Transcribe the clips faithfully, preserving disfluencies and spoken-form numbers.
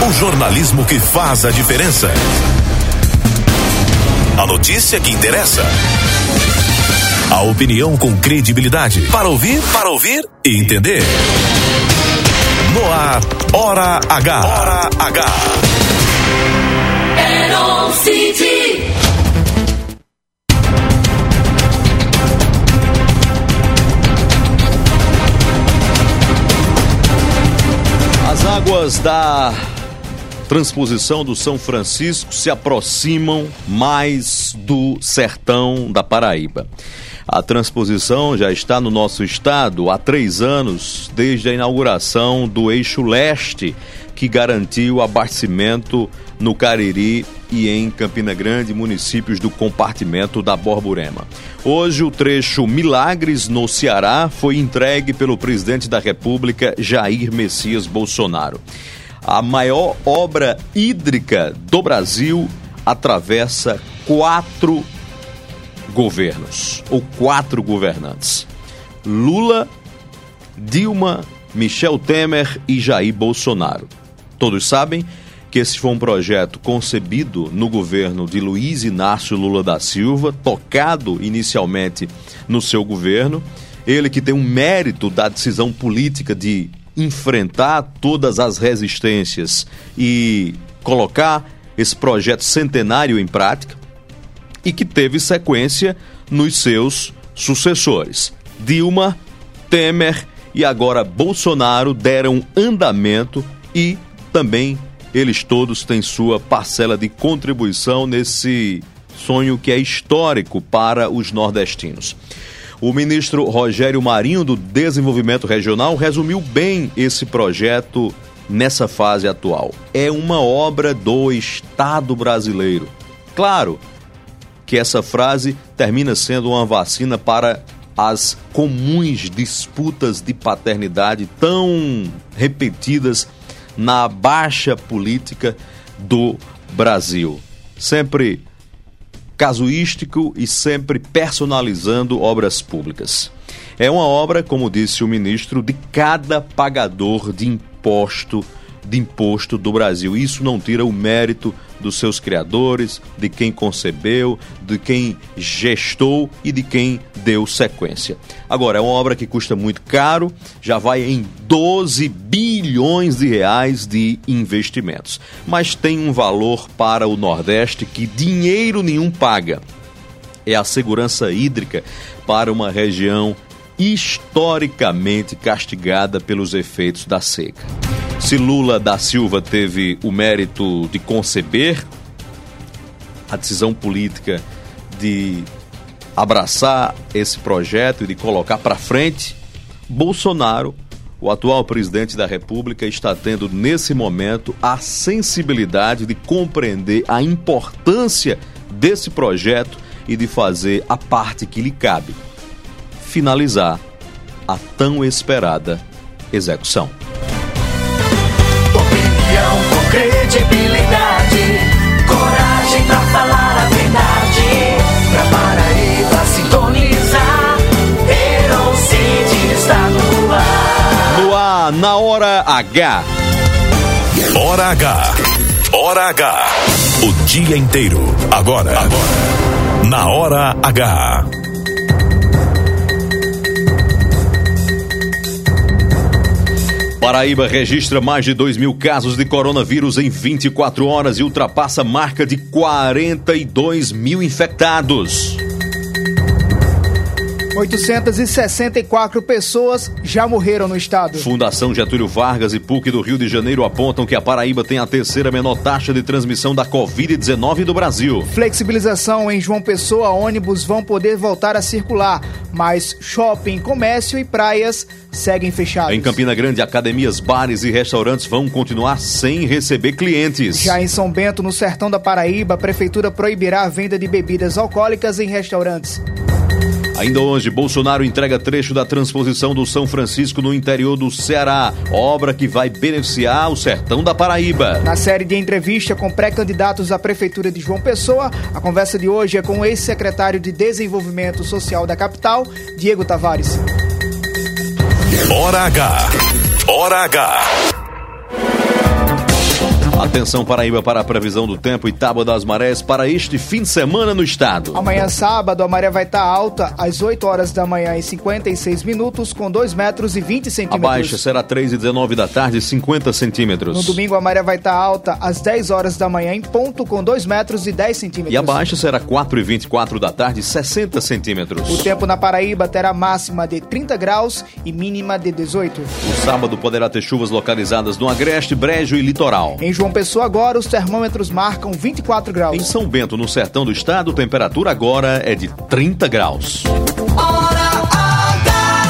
O jornalismo que faz a diferença. A notícia que interessa. A opinião com credibilidade. Para ouvir, para ouvir e entender. No ar, Hora H. Hora H. Aeron City. As águas da transposição do São Francisco se aproximam mais do sertão da Paraíba. A transposição já está no nosso estado há três anos, desde a inauguração do eixo leste, que garantiu abastecimento no Cariri e em Campina Grande, municípios do compartimento da Borborema. Hoje, o trecho Milagres, no Ceará, foi entregue pelo presidente da República, Jair Messias Bolsonaro. A maior obra hídrica do Brasil atravessa quatro governos, ou quatro governantes: Lula, Dilma, Michel Temer e Jair Bolsonaro. Todos sabem que esse foi um projeto concebido no governo de Luiz Inácio Lula da Silva, tocado inicialmente no seu governo. Ele que tem um mérito da decisão política de enfrentar todas as resistências e colocar esse projeto centenário em prática, e que teve sequência nos seus sucessores. Dilma, Temer e agora Bolsonaro deram andamento e também eles todos têm sua parcela de contribuição nesse sonho que é histórico para os nordestinos. O ministro Rogério Marinho, do Desenvolvimento Regional, resumiu bem esse projeto nessa fase atual. É uma obra do Estado brasileiro. Claro que essa frase termina sendo uma vacina para as comuns disputas de paternidade tão repetidas na baixa política do Brasil. Sempre casuístico e sempre personalizando obras públicas. É uma obra, como disse o ministro, de cada pagador de imposto, de imposto do Brasil. Isso não tira o mérito dos seus criadores, de quem concebeu, de quem gestou e de quem deu sequência. Agora, é uma obra que custa muito caro, já vai em doze bilhões de reais de investimentos. Mas tem um valor para o Nordeste que dinheiro nenhum paga. É a segurança hídrica para uma região historicamente castigada pelos efeitos da seca. Se Lula da Silva teve o mérito de conceber a decisão política de abraçar esse projeto e de colocar para frente, Bolsonaro, o atual presidente da República, está tendo nesse momento a sensibilidade de compreender a importância desse projeto e de fazer a parte que lhe cabe: finalizar a tão esperada execução. Opinião com credibilidade, coragem pra falar a verdade, pra Paraíba sintonizar, Aeron City está no ar. No ar, na Hora H. Hora H. Hora H. O dia inteiro. Agora. Agora. Na Hora H. Paraíba registra mais de dois mil casos de coronavírus em vinte e quatro horas e ultrapassa a marca de quarenta e dois mil infectados. oitocentas e sessenta e quatro pessoas já morreram no estado. Fundação Getúlio Vargas e P U C do Rio de Janeiro apontam que a Paraíba tem a terceira menor taxa de transmissão da covid dezenove do Brasil. Flexibilização em João Pessoa, ônibus vão poder voltar a circular, mas shopping, comércio e praias seguem fechados. Em Campina Grande, academias, bares e restaurantes vão continuar sem receber clientes. Já em São Bento, no sertão da Paraíba, a prefeitura proibirá a venda de bebidas alcoólicas em restaurantes. Ainda hoje, Bolsonaro entrega trecho da transposição do São Francisco no interior do Ceará, obra que vai beneficiar o sertão da Paraíba. Na série de entrevista com pré-candidatos à Prefeitura de João Pessoa, a conversa de hoje é com o ex-secretário de Desenvolvimento Social da capital, Diego Tavares. Hora H. Hora H. Atenção Paraíba para a previsão do tempo e tábua das marés para este fim de semana no estado. Amanhã sábado a maré vai estar alta às oito horas da manhã e cinquenta e seis minutos com dois metros e vinte centímetros. A baixa será três e dezenove da tarde, cinquenta centímetros. No domingo a maré vai estar alta às dez horas da manhã em ponto com dois metros e dez centímetros. E a baixa será quatro e vinte e quatro da tarde, sessenta centímetros. O tempo na Paraíba terá máxima de trinta graus e mínima de dezoito. O sábado poderá ter chuvas localizadas no Agreste, Brejo e Litoral. Em João Pessoa agora os termômetros marcam vinte e quatro graus. Em São Bento, no sertão do estado, a temperatura agora é de trinta graus. Hora H.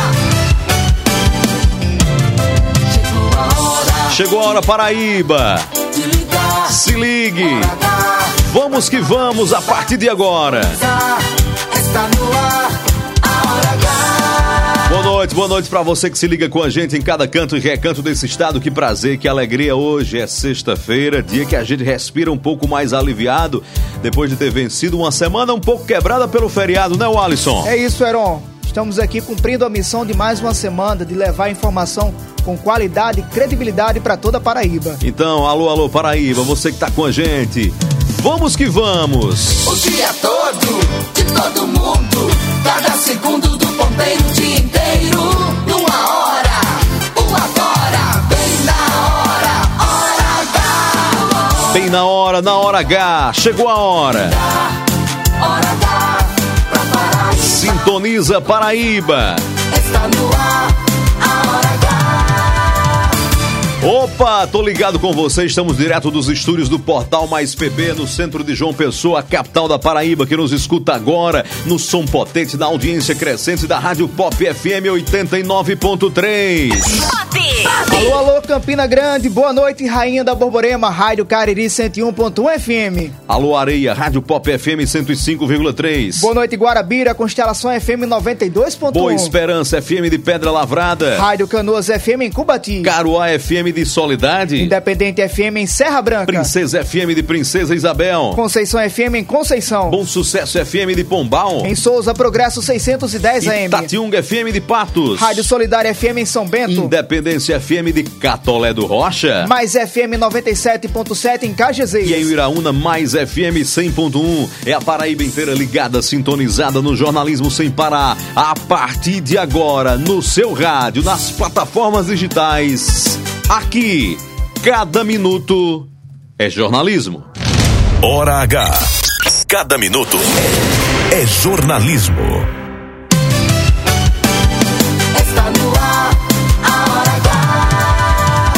Chegou a hora. Chegou a hora Paraíba. De ligar. Se ligue. Hora H. Vamos que vamos a partir de agora. Está no ar. A Hora H. Boa noite, boa noite pra você que se liga com a gente em cada canto e recanto desse estado. Que prazer, que alegria. Hoje é sexta-feira, dia que a gente respira um pouco mais aliviado depois de ter vencido uma semana um pouco quebrada pelo feriado, né, Alisson? É isso, Heron. Estamos aqui cumprindo a missão de mais uma semana de levar informação com qualidade e credibilidade para toda a Paraíba. Então, alô, alô, Paraíba, você que tá com a gente. Vamos que vamos! O dia todo, de todo mundo, cada segundo do ponteiro, o dia inteiro, numa hora, o agora, bem na hora, hora H. Bem na hora, na hora H, chegou a hora. Hora H, pra Paraíba. Sintoniza Paraíba. Está no ar, a Hora H. Opa, tô ligado com você, estamos direto dos estúdios do Portal Mais P B, no centro de João Pessoa, a capital da Paraíba, que nos escuta agora no som potente da audiência crescente da Rádio Pop F M oitenta e nove ponto três. Alô, alô, Campina Grande, boa noite, Rainha da Borborema, Rádio Cariri cento e um ponto um F M. Alô, Areia, Rádio Pop F M cento e cinco vírgula três. Boa noite, Guarabira, Constelação F M noventa e dois ponto um. Boa Esperança F M de Pedra Lavrada. Rádio Canoas F M em Cubati. Caruá F M de Soledade. Independente F M em Serra Branca. Princesa F M de Princesa Isabel. Conceição F M em Conceição. Bom Sucesso F M de Pombal. Em Souza, Progresso seiscentos e dez A M. Itatiunga F M de Patos. Rádio Solidária F M em São Bento. Independência F M de Catolé do Rocha. Mais F M noventa e sete ponto sete em Cajazeiras. E em Iraúna, mais F M cem ponto um. É a Paraíba inteira ligada, sintonizada no jornalismo sem parar. A partir de agora, no seu rádio, nas plataformas digitais. Aqui, cada minuto é jornalismo. Hora H. Cada minuto é jornalismo. Está no ar, a Hora H.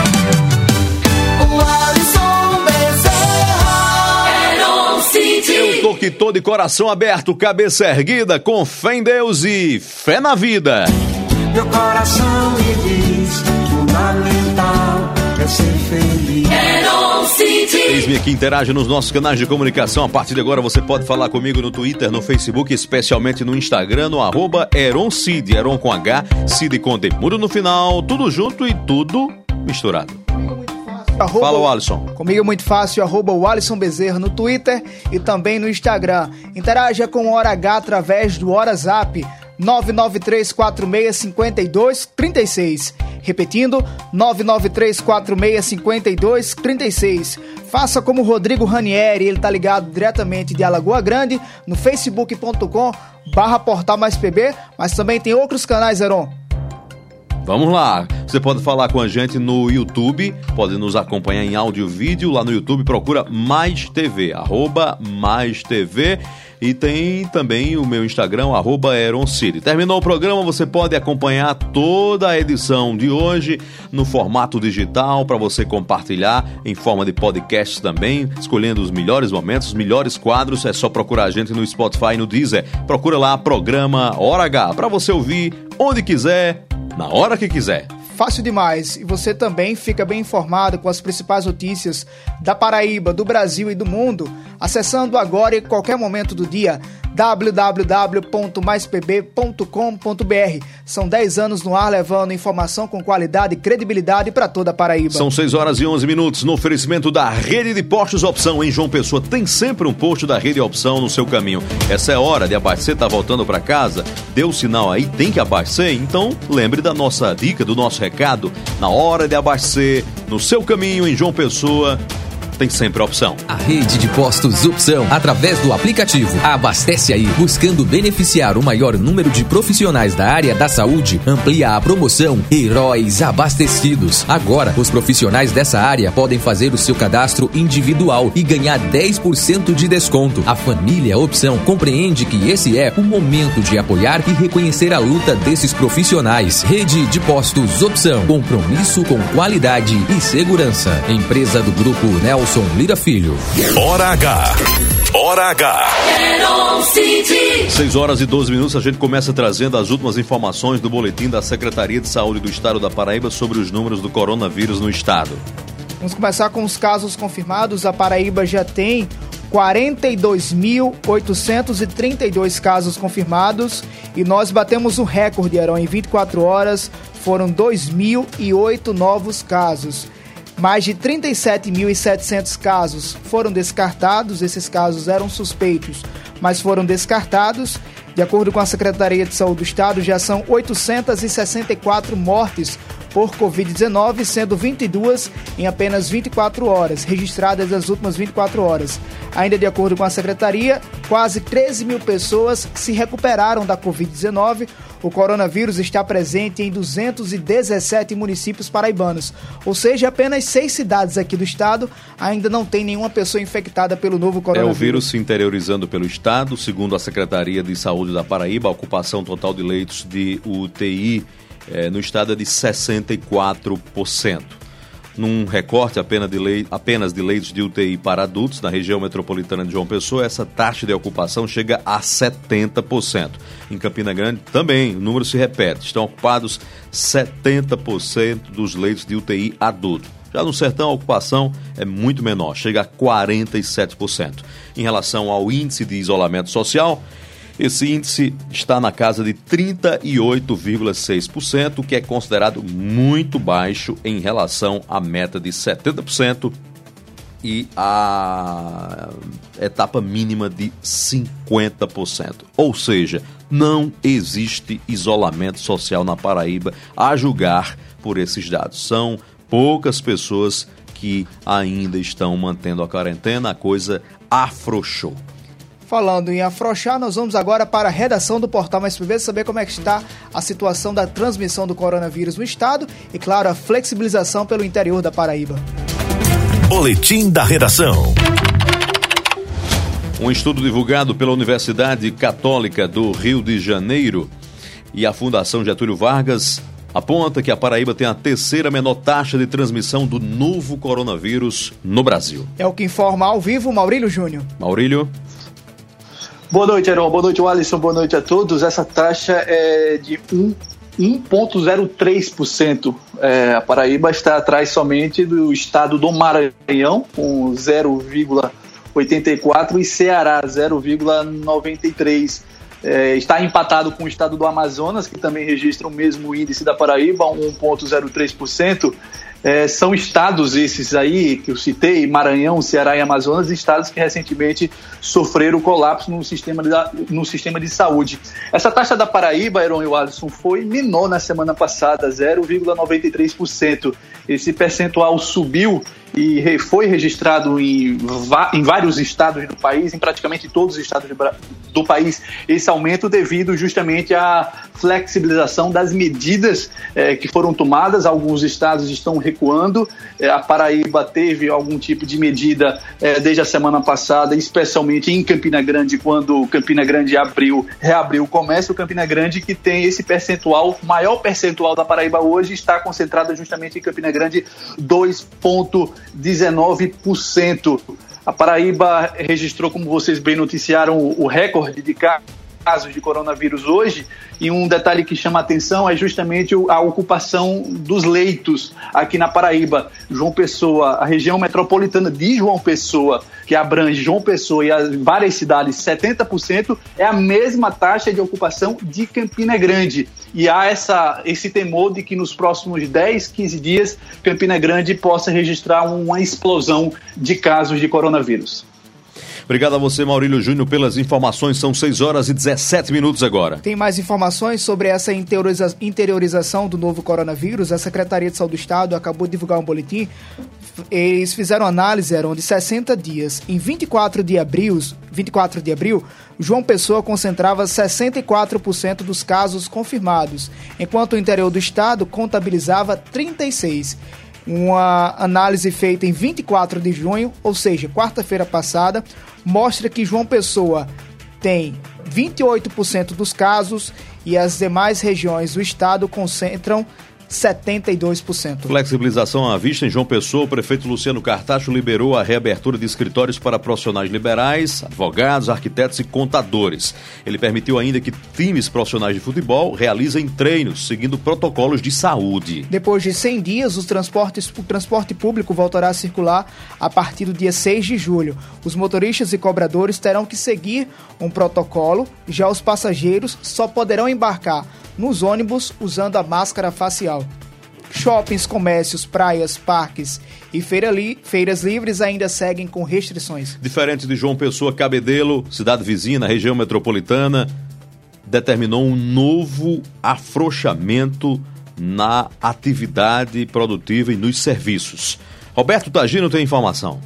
O Alisson Bezerra. Heron City. Eu tô que tô de coração aberto, cabeça erguida, com fé em Deus e fé na vida. Meu coração me diz, fundamental é ser feliz. Heron City. Eis-me aqui, interage nos nossos canais de comunicação. A partir de agora você pode falar comigo no Twitter, no Facebook, especialmente no Instagram, no arroba Eroncid, Eron com H, Cid com D, mudo no final, tudo junto e tudo misturado. Arroba, Fala, o Alisson. Comigo é muito fácil, arroba o Alisson Bezerra no Twitter e também no Instagram. Interaja com o Hora H através do WhatsApp nove nove três quatro seis cinco dois três seis. Repetindo, nove nove três quatro seis cinco dois três seis. Faça como o Rodrigo Ranieri, ele tá ligado diretamente de Alagoa Grande, no facebook ponto com barra portal mais pb, mas também tem outros canais, Heron. Vamos lá, você pode falar com a gente no YouTube, pode nos acompanhar em áudio e vídeo, lá no YouTube procura Mais T V, arroba Mais T V, e tem também o meu Instagram, arroba Eroncity. Terminou o programa, você pode acompanhar toda a edição de hoje no formato digital, para você compartilhar em forma de podcast também, escolhendo os melhores momentos, os melhores quadros, é só procurar a gente no Spotify e no Deezer, procura lá, programa Hora H, para você ouvir onde quiser, na hora que quiser. Fácil demais. E você também fica bem informado com as principais notícias da Paraíba, do Brasil e do mundo, acessando agora e em qualquer momento do dia w w w ponto mais p b ponto com ponto b r. São dez anos no ar levando informação com qualidade e credibilidade para toda a Paraíba. São seis horas e onze minutos no oferecimento da Rede de Postos Opção em João Pessoa. Tem sempre um posto da Rede Opção no seu caminho. Essa é hora de abastecer, tá voltando para casa? Deu o sinal aí, tem que abastecer? Então lembre da nossa dica, do nosso recado, na hora de abastecer, no seu caminho em João Pessoa, tem sempre a opção. A rede de postos Opção, através do aplicativo Abastece Aí, buscando beneficiar o maior número de profissionais da área da saúde, amplia a promoção Heróis Abastecidos. Agora, os profissionais dessa área podem fazer o seu cadastro individual e ganhar dez por cento de desconto. A família Opção compreende que esse é o momento de apoiar e reconhecer a luta desses profissionais. Rede de postos Opção, compromisso com qualidade e segurança. Empresa do Grupo Nelson Lira Filho. Hora H. Hora H. seis horas e doze minutos, a gente começa trazendo as últimas informações do boletim da Secretaria de Saúde do Estado da Paraíba sobre os números do coronavírus no estado. Vamos começar com os casos confirmados. A Paraíba já tem quarenta e dois mil oitocentos e trinta e dois casos confirmados e nós batemos um recorde, Heron. Em vinte e quatro horas foram dois mil e oito novos casos. Mais de trinta e sete mil e setecentos casos foram descartados. Esses casos eram suspeitos, mas foram descartados. De acordo com a Secretaria de Saúde do Estado, já são oitocentas e sessenta e quatro mortes por covid dezenove, sendo vinte e duas em apenas vinte e quatro horas, registradas nas últimas vinte e quatro horas. Ainda de acordo com a Secretaria, quase treze mil pessoas se recuperaram da covid dezenove. O coronavírus está presente em duzentos e dezessete municípios paraibanos, ou seja, apenas seis cidades aqui do estado ainda não tem nenhuma pessoa infectada pelo novo coronavírus. É o vírus se interiorizando pelo estado. Segundo a Secretaria de Saúde da Paraíba, a ocupação total de leitos de U T I eh, no estado é de sessenta e quatro por cento. Num recorte apenas de, lei, apenas de leitos de U T I para adultos na região metropolitana de João Pessoa, essa taxa de ocupação chega a setenta por cento. Em Campina Grande também o número se repete, estão ocupados setenta por cento dos leitos de U T I adulto. Já no Sertão a ocupação é muito menor, chega a quarenta e sete por cento. Em relação ao índice de isolamento social, esse índice está na casa de trinta e oito vírgula seis por cento, o que é considerado muito baixo em relação à meta de setenta por cento e a etapa mínima de cinquenta por cento. Ou seja, não existe isolamento social na Paraíba, a julgar por esses dados. São poucas pessoas que ainda estão mantendo a quarentena, a coisa afrouxou. Falando em afrouxar, nós vamos agora para a redação do Portal Mais P B, saber como é que está a situação da transmissão do coronavírus no estado e, claro, a flexibilização pelo interior da Paraíba. Boletim da Redação. Um estudo divulgado pela Universidade Católica do Rio de Janeiro e a Fundação Getúlio Vargas aponta que a Paraíba tem a terceira menor taxa de transmissão do novo coronavírus no Brasil. É o que informa ao vivo Maurílio Júnior. Maurílio. Boa noite, Heron. Boa noite, Alisson. Boa noite a todos. Essa taxa é de um vírgula zero três por cento. É, a Paraíba está atrás somente do estado do Maranhão, com zero vírgula oitenta e quatro, e Ceará, zero vírgula noventa e três. É, está empatado com o estado do Amazonas, que também registra o mesmo índice da Paraíba, um vírgula zero três por cento. É, são estados esses aí que eu citei, Maranhão, Ceará e Amazonas, estados que recentemente sofreram colapso no sistema de, no sistema de saúde. Essa taxa da Paraíba, Heron e Alisson, foi menor na semana passada, zero vírgula noventa e três por cento. Esse percentual subiu e foi registrado em, em vários estados do país, em praticamente todos os estados do país, esse aumento devido justamente à flexibilização das medidas eh, que foram tomadas. Alguns estados estão recuando, eh, a Paraíba teve algum tipo de medida eh, desde a semana passada, especialmente em Campina Grande, quando Campina Grande abriu, reabriu o comércio. Campina Grande, que tem esse percentual, o maior percentual da Paraíba hoje, está concentrado justamente em Campina Grande, dois vírgula dezenove por cento. A Paraíba registrou, como vocês bem noticiaram, o recorde de casos de coronavírus hoje, e um detalhe que chama a atenção é justamente a ocupação dos leitos aqui na Paraíba. João Pessoa, a região metropolitana de João Pessoa, que abrange João Pessoa e as várias cidades, setenta por cento, é a mesma taxa de ocupação de Campina Grande. E há essa, esse temor de que nos próximos dez, quinze dias, Campina Grande possa registrar uma explosão de casos de coronavírus. Obrigado a você, Maurílio Júnior, pelas informações. São seis horas e dezessete minutos agora. Tem mais informações sobre essa interioriza- interiorização do novo coronavírus. A Secretaria de Saúde do Estado acabou de divulgar um boletim. Eles fizeram análise, eram de sessenta dias. Em vinte e quatro de abril, vinte e quatro de abril, João Pessoa concentrava sessenta e quatro por cento dos casos confirmados, enquanto o interior do estado contabilizava trinta e seis por cento. Uma análise feita em vinte e quatro de junho, ou seja, quarta-feira passada, mostra que João Pessoa tem vinte e oito por cento dos casos e as demais regiões do estado concentram setenta e dois por cento. Flexibilização à vista em João Pessoa. O prefeito Luciano Cartacho liberou a reabertura de escritórios para profissionais liberais, advogados, arquitetos e contadores. Ele permitiu ainda que times profissionais de futebol realizem treinos, seguindo protocolos de saúde. Depois de cem dias, os transportes, o transporte público voltará a circular a partir do dia seis de julho. Os motoristas e cobradores terão que seguir um protocolo, já os passageiros só poderão embarcar nos ônibus usando a máscara facial. Shoppings, comércios, praias, parques e feira li- feiras livres ainda seguem com restrições. Diferente de João Pessoa, Cabedelo, cidade vizinha na região metropolitana, determinou um novo afrouxamento na atividade produtiva e nos serviços. Roberto Tagino tem informação.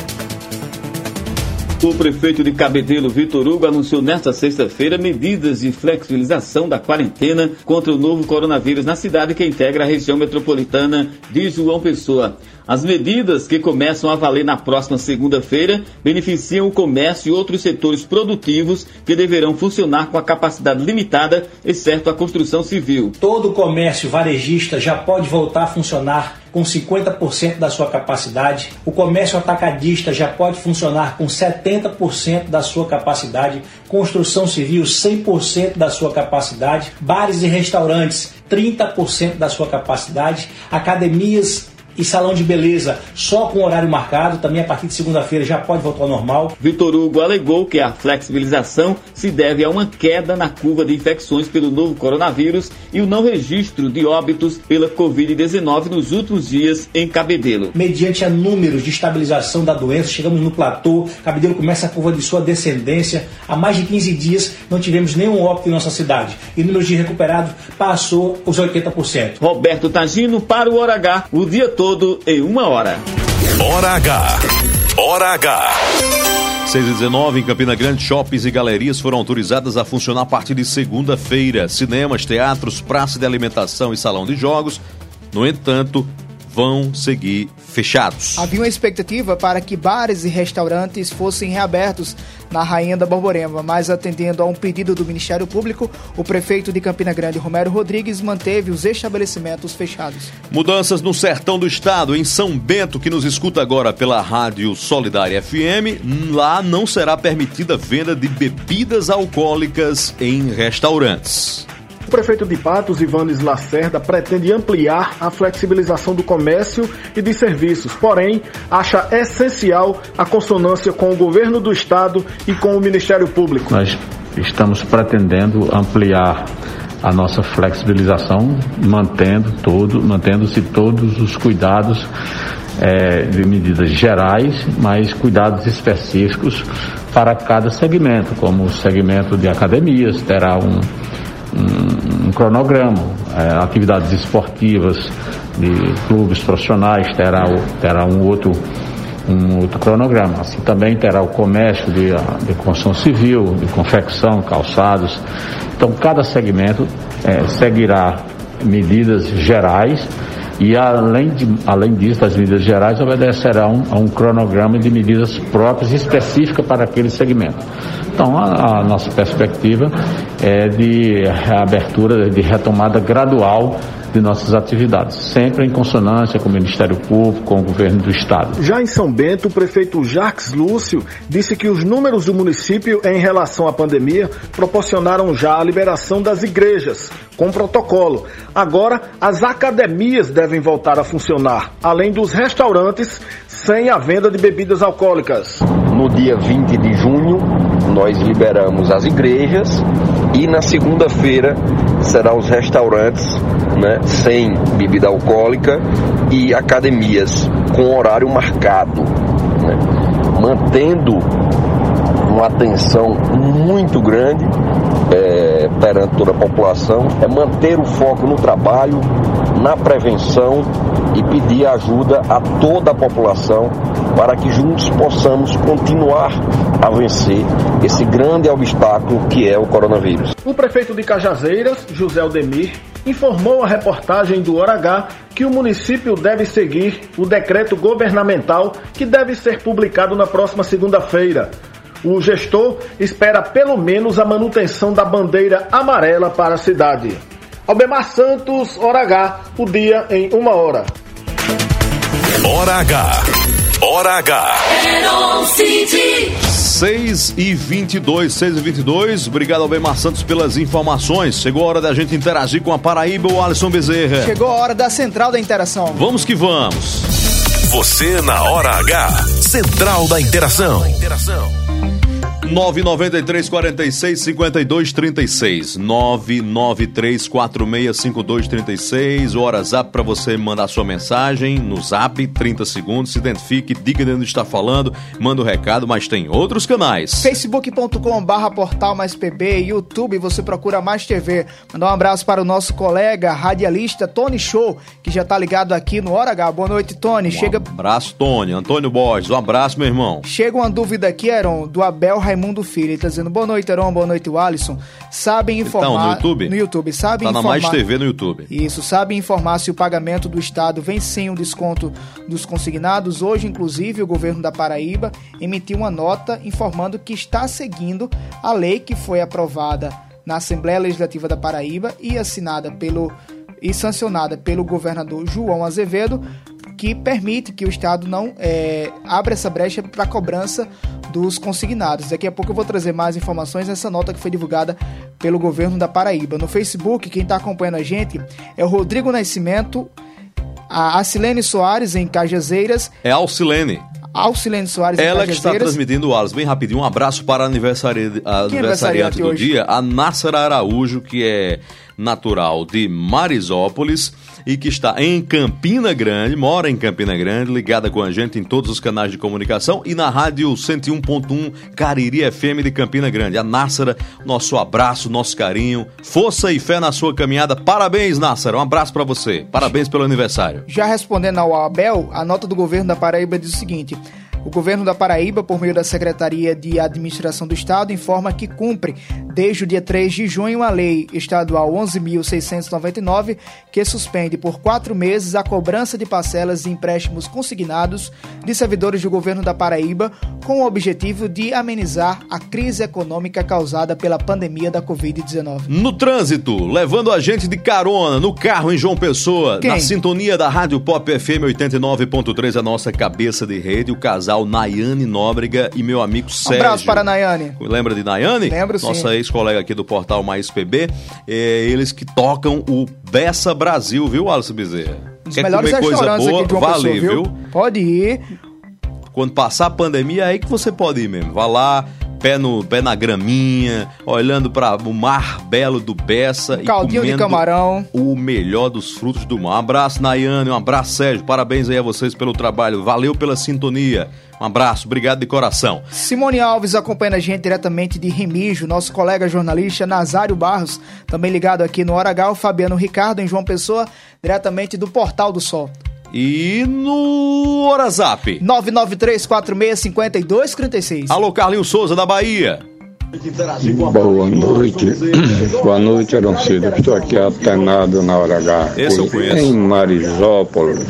O prefeito de Cabedelo, Vitor Hugo, anunciou nesta sexta-feira medidas de flexibilização da quarentena contra o novo coronavírus na cidade que integra a região metropolitana de João Pessoa. As medidas, que começam a valer na próxima segunda-feira, beneficiam o comércio e outros setores produtivos que deverão funcionar com a capacidade limitada, exceto a construção civil. Todo o comércio varejista já pode voltar a funcionar com cinquenta por cento da sua capacidade. O comércio atacadista já pode funcionar com setenta por cento da sua capacidade. Construção civil, cem por cento da sua capacidade. Bares e restaurantes, trinta por cento da sua capacidade. Academias e salão de beleza só com horário marcado, também a partir de segunda-feira já pode voltar ao normal. Vitor Hugo alegou que a flexibilização se deve a uma queda na curva de infecções pelo novo coronavírus e o não registro de óbitos pela covid dezenove nos últimos dias em Cabedelo. Mediante a números de estabilização da doença, chegamos no platô, Cabedelo começa a curva de sua descendência. Há mais de quinze dias não tivemos nenhum óbito em nossa cidade e o número de recuperados passou os oitenta por cento. Roberto Tagino para o Hora H, o dia todo em uma hora. Hora H. Hora H. seis e dezenove, em Campina Grande, shoppings e galerias foram autorizadas a funcionar a partir de segunda-feira. Cinemas, teatros, praça de alimentação e salão de jogos, no entanto, vão seguir fechados. Havia uma expectativa para que bares e restaurantes fossem reabertos na Rainha da Borborema, mas atendendo a um pedido do Ministério Público, o prefeito de Campina Grande, Romero Rodrigues, manteve os estabelecimentos fechados. Mudanças no sertão do estado, em São Bento, que nos escuta agora pela Rádio Solidária F M, lá não será permitida venda de bebidas alcoólicas em restaurantes. O prefeito de Patos, Ivanes Lacerda, pretende ampliar a flexibilização do comércio e de serviços, porém, acha essencial a consonância com o governo do estado e com o Ministério Público. Nós estamos pretendendo ampliar a nossa flexibilização, mantendo todo, mantendo-se todos os cuidados é, de medidas gerais, mas cuidados específicos para cada segmento, como o segmento de academias terá um Um, um cronograma, é, atividades esportivas de clubes profissionais terá, o, terá um, outro, um outro cronograma. Assim também terá o comércio de, de construção civil, de confecção, calçados. Então cada segmento é, seguirá medidas gerais e além, de, além disso, das medidas gerais, obedecerão a um cronograma de medidas próprias específicas para aquele segmento. Então, a, a nossa perspectiva é de reabertura, de retomada gradual de nossas atividades, sempre em consonância com o Ministério Público, com o governo do estado. Já em São Bento, o prefeito Jacques Lúcio disse que os números do município em relação à pandemia proporcionaram já a liberação das igrejas, com protocolo. Agora, as academias devem voltar a funcionar, além dos restaurantes sem a venda de bebidas alcoólicas. No dia vinte de junho, nós liberamos as igrejas e na segunda-feira serão os restaurantes, né, sem bebida alcoólica e academias com horário marcado, né, mantendo uma atenção muito grande é, perante toda a população, é manter o foco no trabalho, na prevenção e pedir ajuda a toda a população para que juntos possamos continuar a vencer esse grande obstáculo que é o coronavírus. O prefeito de Cajazeiras, José Aldemir, informou à reportagem do Hora H que o município deve seguir o decreto governamental que deve ser publicado na próxima segunda-feira. O gestor espera pelo menos a manutenção da bandeira amarela para a cidade. Albemar Santos, Hora H, o dia em uma hora. Hora H. Hora H. seis e vinte e dois, seis e vinte e dois. Obrigado, Albemar Santos, pelas informações. Chegou a hora da gente interagir com a Paraíba, o Alisson Bezerra. Chegou a hora da Central da Interação. Vamos que vamos. Você na Hora H. Central da Interação. nove nove três, quatro seis, cinco dois três seis. nove nove três, quatro seis, cinco dois três seis. O WhatsApp para você mandar sua mensagem no zap, trinta segundos. Se identifique, diga de onde está falando, manda o um recado, mas tem outros canais. facebook ponto com barra portal mais pb, YouTube, você procura Mais T V. Mandar um abraço para o nosso colega radialista Tony Show, que já tá ligado aqui no Hora H. Boa noite, Tony. Um Chega... abraço, Tony. Antônio Borges, um abraço, meu irmão. Chega uma dúvida aqui, Heron, do Abel Raimundo Mundo Filho, ele tá dizendo: boa noite, Heron, boa noite, Alisson. Sabem informar... Então, no YouTube? No YouTube, sabem tá informar... Tá na Mais T V no YouTube. Isso, sabem informar se o pagamento do Estado vem sem o desconto dos consignados. Hoje, inclusive, o governo da Paraíba emitiu uma nota informando que está seguindo a lei que foi aprovada na Assembleia Legislativa da Paraíba e assinada pelo... e sancionada pelo governador João Azevedo, que permite que o Estado não é, abra essa brecha para a cobrança dos consignados. Daqui a pouco eu vou trazer mais informações nessa nota que foi divulgada pelo governo da Paraíba. No Facebook, quem está acompanhando a gente é o Rodrigo Nascimento, a Alcilene Soares em Cajazeiras. É Alcilene. Alcilene Soares Ela em que está transmitindo o Alisson. Bem rapidinho, um abraço para a aniversari... a aniversariante do hoje? dia, a Nássara Araújo, que é natural de Marisópolis e que está em Campina Grande, mora em Campina Grande, ligada com a gente em todos os canais de comunicação e na rádio cento e um ponto um Cariri F M de Campina Grande. A Nássara, nosso abraço, nosso carinho, força e fé na sua caminhada. Parabéns, Nássara, um abraço para você. Parabéns pelo aniversário. Já respondendo ao Abel, a nota do governo da Paraíba diz o seguinte: o governo da Paraíba, por meio da Secretaria de Administração do Estado, informa que cumpre, desde o dia três de junho, a Lei Estadual onze mil seiscentos e noventa e nove, que suspende por quatro meses a cobrança de parcelas de empréstimos consignados de servidores do governo da Paraíba, com o objetivo de amenizar a crise econômica causada pela pandemia da covid dezenove. No trânsito, levando a gente de carona, no carro em João Pessoa, Quem? na sintonia da Rádio Pop F M oitenta e nove ponto três, a nossa cabeça de rede, o casal Nayane Nóbrega e meu amigo Sérgio. Um abraço para a Nayane. Lembra de Nayane? Lembro, sim. Nossa ex-colega aqui do portal Mais P B. É, eles que tocam o Bessa Brasil, viu, Alisson Bezerra? Um dos Quer melhores comer coisa restaurantes boa? aqui de João Vale, Pessoa, viu? viu? Pode ir. Quando passar a pandemia, é aí que você pode ir mesmo. Vá lá, pé, no, pé na graminha, olhando para o mar belo do Bessa. Um caldinho e de camarão. O melhor dos frutos do mar. Um abraço, Nayane, um abraço, Sérgio. Parabéns aí a vocês pelo trabalho. Valeu pela sintonia. Um abraço, obrigado de coração. Simone Alves acompanha a gente diretamente de Remígio, nosso colega jornalista Nazário Barros, também ligado aqui no Hora H, o Fabiano Ricardo em João Pessoa, diretamente do Portal do Sol. E no WhatsApp? nove nove três, quatro seis, cinco dois três seis. Alô, Carlinhos Souza, da Bahia. Boa noite. Boa noite, Aroncildo. Estou aqui atenado na Hora H. Esse eu conheço. Em Marisópolis.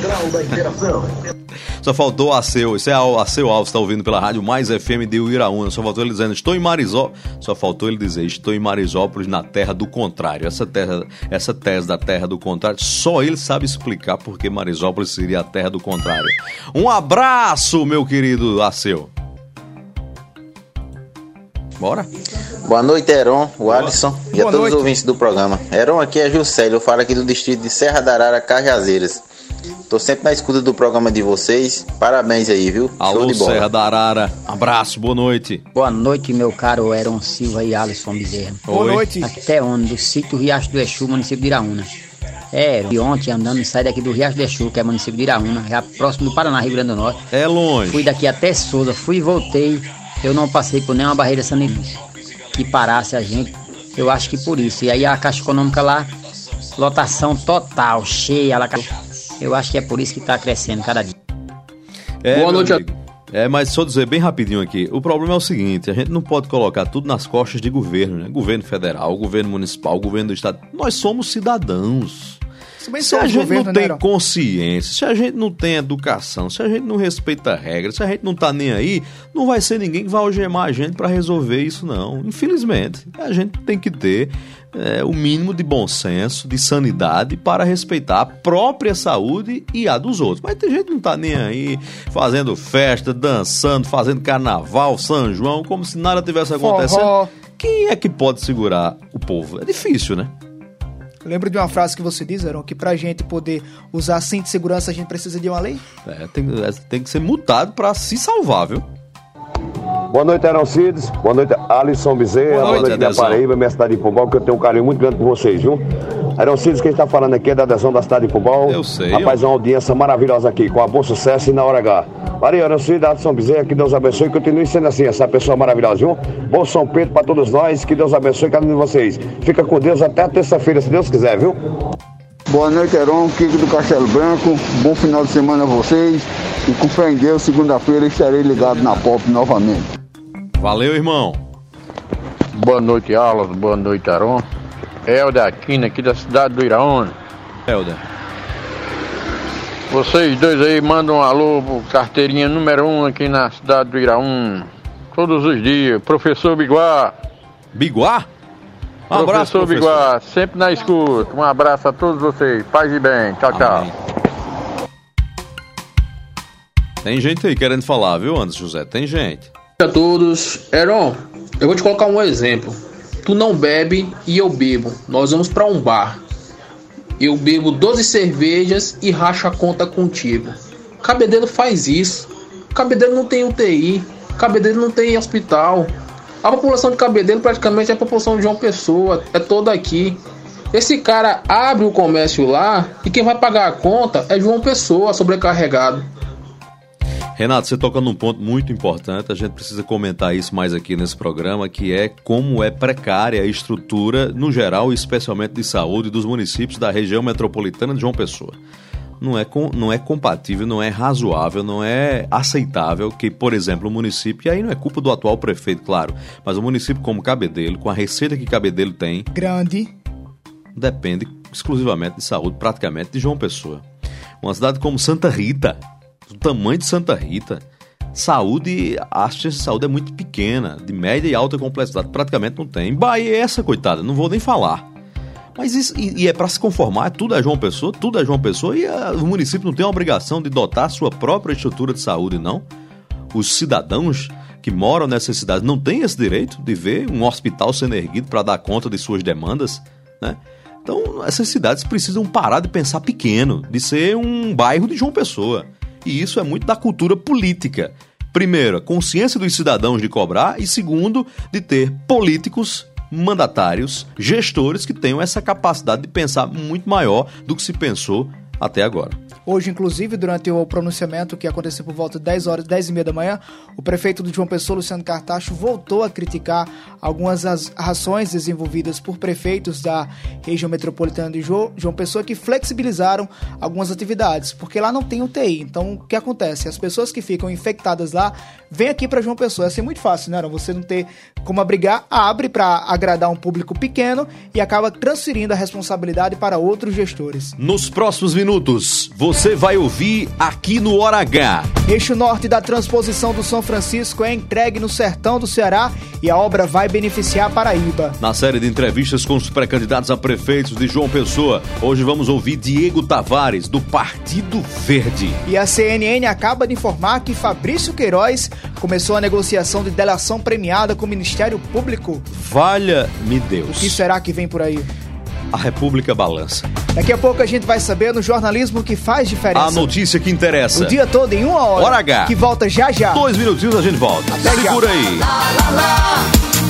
Só faltou a seu, esse é a seu Alves, está ouvindo pela rádio Mais F M de Uiraúna. Só faltou ele dizendo, estou em Marisópolis. Só faltou ele dizer, estou em Marisópolis, na terra do contrário. Essa, terra, essa tese da terra do contrário, só ele sabe explicar porque Marisópolis seria a terra do contrário. Um abraço, meu querido Aceu. Bora? Boa noite, Heron, o Alisson e Boa a todos noite. os ouvintes do programa. Heron, aqui é Juscelio, eu falo aqui do distrito de Serra da Arara, Cajazeiras. Tô sempre na escuta do programa de vocês. Parabéns aí, viu? Alô, Show de bola. Serra da Arara. Abraço, boa noite. Boa noite, meu caro Heron Silva e Alisson Bezerra. Boa Oi. noite. Até onde? Do sítio Riacho do Exu, município de Iraúna. É, e ontem andando, saí daqui do Riacho do Exu, que é município de Iraúna, já próximo do Paraná, Rio Grande do Norte. É longe. Fui daqui até Souza, fui e voltei eu não passei por nenhuma barreira sanitária que parasse a gente. Eu acho que por isso. E aí a Caixa Econômica lá, lotação total, cheia. Ela... Eu acho que é por isso que está crescendo cada dia. É, boa noite a É, mas só dizer bem rapidinho aqui, o problema é o seguinte, a gente não pode colocar tudo nas costas de governo, né? Governo federal, governo municipal, governo do estado. Nós somos cidadãos. Se a gente não tem consciência, se a gente não tem educação, se a gente não respeita regras, se a gente não tá nem aí, não vai ser ninguém que vai algemar a gente para resolver isso não. Infelizmente, a gente tem que ter é, o mínimo de bom senso, de sanidade para respeitar a própria saúde e a dos outros. Mas tem gente que não tá nem aí, fazendo festa, dançando, fazendo carnaval, São João, como se nada tivesse acontecendo. Forró. Quem é que pode segurar o povo? É difícil, né? Eu lembro de uma frase que você diz, Aaron, que pra gente poder usar cinto de segurança a gente precisa de uma lei? É, tem, é, tem que ser multado pra se salvar, viu? Boa noite, Aaron Cides. Boa noite, Alisson Bezerra. Boa noite, Boa noite minha Paraíba, minha cidade de Pombal, que eu tenho um carinho muito grande por vocês, viu? Aaron Cides, quem está falando aqui é da adesão da cidade de Pombal. Eu sei. Rapaz, uma audiência maravilhosa aqui, com a bom sucesso e na hora H. Maria, Aaron Cides, Alisson Bezerra, que Deus abençoe e continue sendo assim, essa pessoa maravilhosa, viu? Bom São Pedro para todos nós, que Deus abençoe cada um de vocês. Fica com Deus até a terça-feira, se Deus quiser, viu? Boa noite, Heron, Kiko do Castelo Branco. Bom final de semana a vocês. E com fé em Deus, segunda-feira estarei ligado na Pop novamente. Valeu, irmão. Boa noite, Alas. Boa noite, Heron. Helder Aquino, aqui da cidade do Iraúna. Helder. Vocês dois aí mandam um alô pro carteirinha número um aqui na cidade do Iraúna. Todos os dias. Professor Biguá. Biguá? Um professor, abraço, professor Biguá, sempre na escuta. Um abraço a todos vocês. Paz e bem. Tchau, tchau. Amém. Tem gente aí querendo falar, viu, Anderson José? Tem gente. A todos. Heron, eu vou te colocar um exemplo. Tu não bebe e eu bebo. Nós vamos pra um bar. Eu bebo doze cervejas e racho a conta contigo. Cabedelo faz isso. Cabedelo não tem U T I. Cabedelo não tem hospital. A população de Cabedelo praticamente é a população de João Pessoa. É toda aqui. Esse cara abre o comércio lá e quem vai pagar a conta é João Pessoa, sobrecarregado. Renato, você toca num ponto muito importante, a gente precisa comentar isso mais aqui nesse programa, que é como é precária a estrutura, no geral, especialmente de saúde, dos municípios da região metropolitana de João Pessoa. Não é, com, não é compatível, não é razoável, não é aceitável que, por exemplo, o município, e aí não é culpa do atual prefeito, claro, mas o município como Cabedelo, com a receita que Cabedelo tem... Grande. Depende exclusivamente de saúde, praticamente, de João Pessoa. Uma cidade como Santa Rita... do tamanho de Santa Rita, saúde, a assistência de saúde é muito pequena, de média e alta complexidade, praticamente não tem. Bahia é essa, coitada, não vou nem falar. Mas isso, e, e é para se conformar, tudo é João Pessoa, tudo é João Pessoa, e a, o município não tem a obrigação de dotar a sua própria estrutura de saúde, não. Os cidadãos que moram nessas cidades não têm esse direito de ver um hospital sendo erguido para dar conta de suas demandas, né? Então, essas cidades precisam parar de pensar pequeno, de ser um bairro de João Pessoa. E isso é muito da cultura política. Primeiro, a consciência dos cidadãos de cobrar e segundo, de ter políticos, mandatários, gestores que tenham essa capacidade de pensar muito maior do que se pensou até agora. Hoje, inclusive, durante o pronunciamento que aconteceu por volta de dez horas, dez e meia da manhã, o prefeito de João Pessoa, Luciano Cartacho, voltou a criticar algumas ações desenvolvidas por prefeitos da região metropolitana de João Pessoa que flexibilizaram algumas atividades, porque lá não tem U T I. Então, o que acontece? As pessoas que ficam infectadas lá vêm aqui para João Pessoa. É assim muito fácil, né? Você não ter como abrigar, abre para agradar um público pequeno e acaba transferindo a responsabilidade para outros gestores. Nos próximos minutos, você vai ouvir aqui no Hora H. Eixo norte da transposição do São Francisco é entregue no sertão do Ceará e a obra vai beneficiar a Paraíba. Na série de entrevistas com os pré-candidatos a prefeitos de João Pessoa, hoje vamos ouvir Diego Tavares, do Partido Verde. E a C N N acaba de informar que Fabrício Queiroz começou a negociação de delação premiada com o Ministério Público. Valha-me Deus. O que será que vem por aí? A República balança. Daqui a pouco a gente vai saber no jornalismo que faz diferença. A notícia que interessa. O dia todo em uma hora. Hora H. Que volta já já. Dois minutinhos a gente volta. Até Segura já. aí. Lá, lá, lá,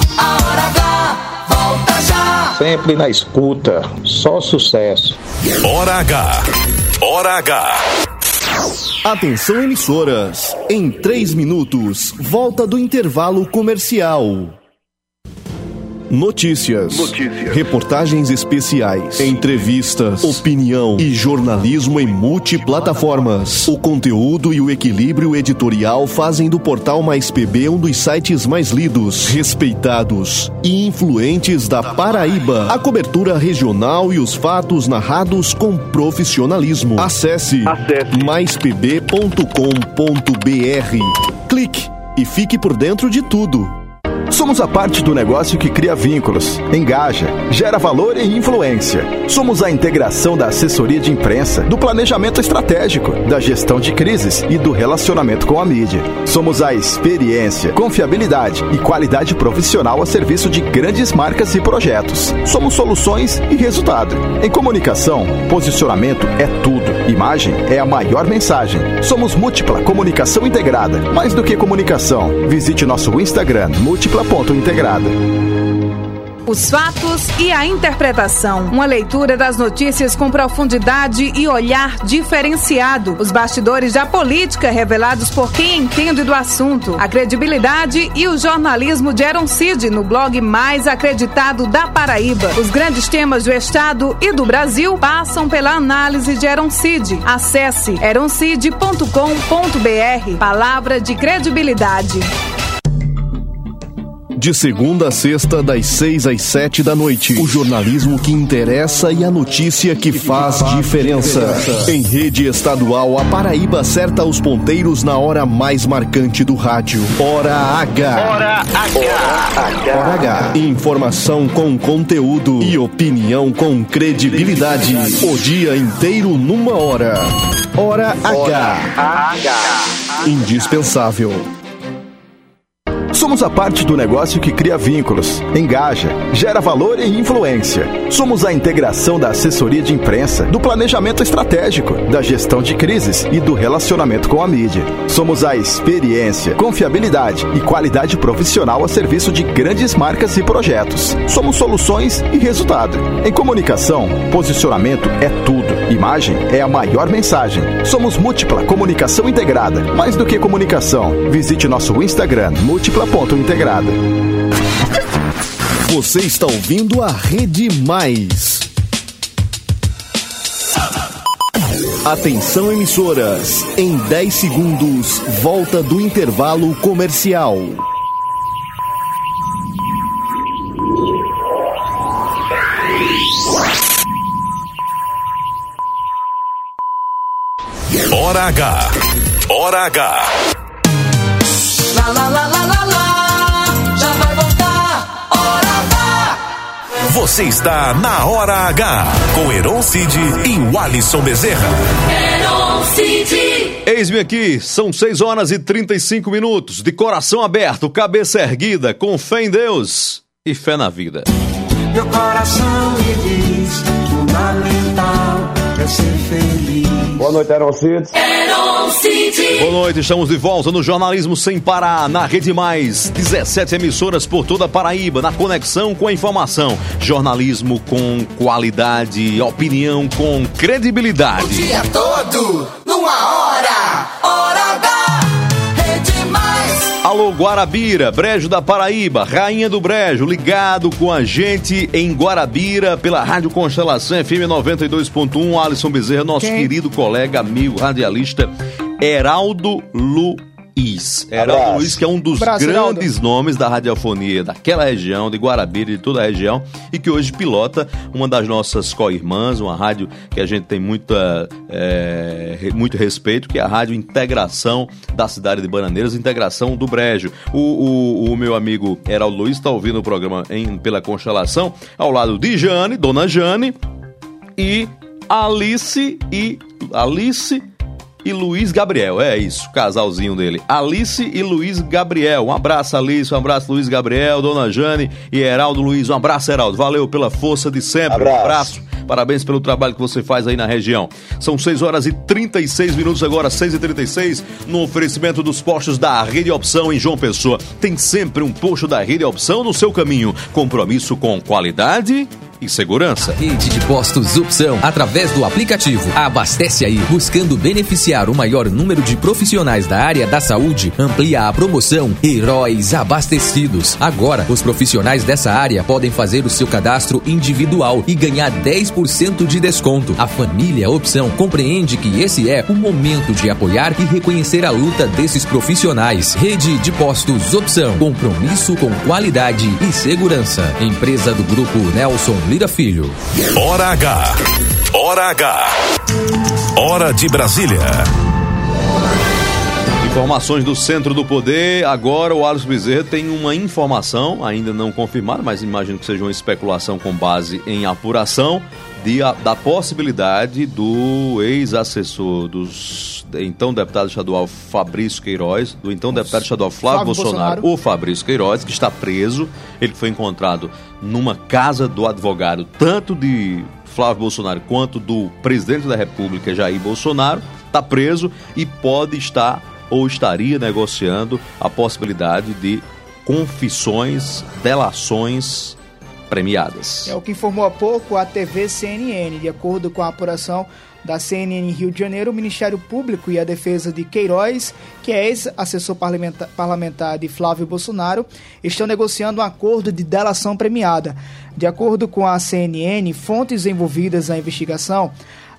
a Hora H, volta já. Sempre na escuta, só sucesso. Hora H. Hora H. Atenção, emissoras. Em três minutos, volta do intervalo comercial. Notícias, Notícias, reportagens especiais, entrevistas, opinião e jornalismo em multiplataformas. O conteúdo e o equilíbrio editorial fazem do Portal Mais P B um dos sites mais lidos, respeitados e influentes da Paraíba. A cobertura regional e os fatos narrados com profissionalismo. Acesse, Acesse. mais p b ponto com ponto b r. Clique e fique por dentro de tudo. Somos a parte do negócio que cria vínculos, engaja, gera valor e influência. Somos a integração da assessoria de imprensa, do planejamento estratégico, da gestão de crises e do relacionamento com a mídia. Somos a experiência, confiabilidade e qualidade profissional a serviço de grandes marcas e projetos. Somos soluções e resultado. Em comunicação, posicionamento é tudo. Imagem é a maior mensagem. Somos Múltipla Comunicação Integrada. Mais do que comunicação, visite nosso Instagram, Múltipla Ponto Integrada. Os fatos e a interpretação. Uma leitura das notícias com profundidade e olhar diferenciado. Os bastidores da política revelados por quem entende do assunto. A credibilidade e o jornalismo de Eron Cid no blog mais acreditado da Paraíba. Os grandes temas do Estado e do Brasil passam pela análise de Eron Cid. Acesse eron cid ponto com ponto b r. Palavra de credibilidade. De segunda a sexta, das seis às sete da noite. O jornalismo que interessa e a notícia que faz diferença. Em rede estadual, a Paraíba acerta os ponteiros na hora mais marcante do rádio. Hora H. Hora H. Hora H. Informação com conteúdo e opinião com credibilidade. O dia inteiro numa hora. Hora H. Indispensável. Somos a parte do negócio que cria vínculos, engaja, gera valor e influência. Somos a integração da assessoria de imprensa, do planejamento estratégico, da gestão de crises e do relacionamento com a mídia. Somos a experiência, confiabilidade e qualidade profissional a serviço de grandes marcas e projetos. Somos soluções e resultado. Em comunicação, posicionamento é tudo. Imagem é a maior mensagem. Somos Múltipla Comunicação Integrada. Mais do que comunicação, visite nosso Instagram, Múltipla Ponto Integrada. Você está ouvindo a Rede Mais. Atenção, emissoras. Em dez segundos, volta do intervalo comercial. Hora H. Hora H. Lá, lá, lá, lá, lá, lá, já vai voltar, Hora H. Você está na Hora H, com Eron Cid e Walisson Bezerra. Eron Cid. Eis-me aqui, são seis horas e trinta e cinco minutos, de coração aberto, cabeça erguida, com fé em Deus e fé na vida. Meu coração me diz, fundamental é ser feliz. Boa noite, Eron Cid. Eron Cid. Boa noite, estamos de volta no Jornalismo Sem Parar, na Rede Mais, dezessete emissoras por toda a Paraíba, na conexão com a informação. Jornalismo com qualidade, opinião com credibilidade. O dia todo, numa hora, Hora H, Rede Mais. Alô, Guarabira, Brejo da Paraíba, Rainha do Brejo, ligado com a gente em Guarabira, pela Rádio Constelação F M noventa e dois ponto um, Alisson Bezerra, nosso Quem? querido colega, amigo, radialista, Heraldo Luiz. Heraldo Abraço. Luiz, que é um dos Abraço, grandes Heraldo. nomes da radiofonia daquela região, de Guarabira e de toda a região, e que hoje pilota uma das nossas co-irmãs, uma rádio que a gente tem muita, é, muito respeito, que é a Rádio Integração da cidade de Bananeiras, Integração do Brejo. O, o, o meu amigo Heraldo Luiz está ouvindo o programa em, pela Constelação, ao lado de Jane, Dona Jane, e Alice e... Alice... e Luiz Gabriel, é isso, casalzinho dele, Alice e Luiz Gabriel. Um abraço, Alice, um abraço, Luiz Gabriel, Dona Jane e Heraldo Luiz. Um abraço, Heraldo, valeu pela força de sempre. Abraço. Um abraço, parabéns pelo trabalho que você faz aí na região. São seis horas e trinta e seis minutos agora, seis e trinta e seis, no oferecimento dos postos da Rede Opção em João Pessoa. Tem sempre um posto da Rede Opção no seu caminho. Compromisso com qualidade e segurança. Rede de Postos Opção, através do aplicativo. Abastece aí, buscando beneficiar o maior número de profissionais da área da saúde. Amplia a promoção Heróis Abastecidos. Agora, os profissionais dessa área podem fazer o seu cadastro individual e ganhar dez por cento de desconto. A família Opção compreende que esse é o momento de apoiar e reconhecer a luta desses profissionais. Rede de Postos Opção. Compromisso com qualidade e segurança. Empresa do Grupo Nelson Lira Filho. Hora H. Hora H. Hora de Brasília. Informações do Centro do Poder. Agora o Alisson Bezerra tem uma informação, ainda não confirmada, mas imagino que seja uma especulação com base em apuração, de, a, da possibilidade do ex-assessor dos então deputado estadual Fabrício Queiroz, do então deputado estadual Flávio, Flávio Bolsonaro, Bolsonaro, o Fabrício Queiroz, que está preso. Ele foi encontrado numa casa do advogado, tanto de Flávio Bolsonaro quanto do presidente da República, Jair Bolsonaro, está preso e pode estar ou estaria negociando a possibilidade de confissões, delações premiadas. É o que informou há pouco a T V C N N. De acordo com a apuração da C N N Rio de Janeiro, o Ministério Público e a defesa de Queiroz, que é ex-assessor parlamentar, parlamentar de Flávio Bolsonaro, estão negociando um acordo de delação premiada. De acordo com a C N N, fontes envolvidas na investigação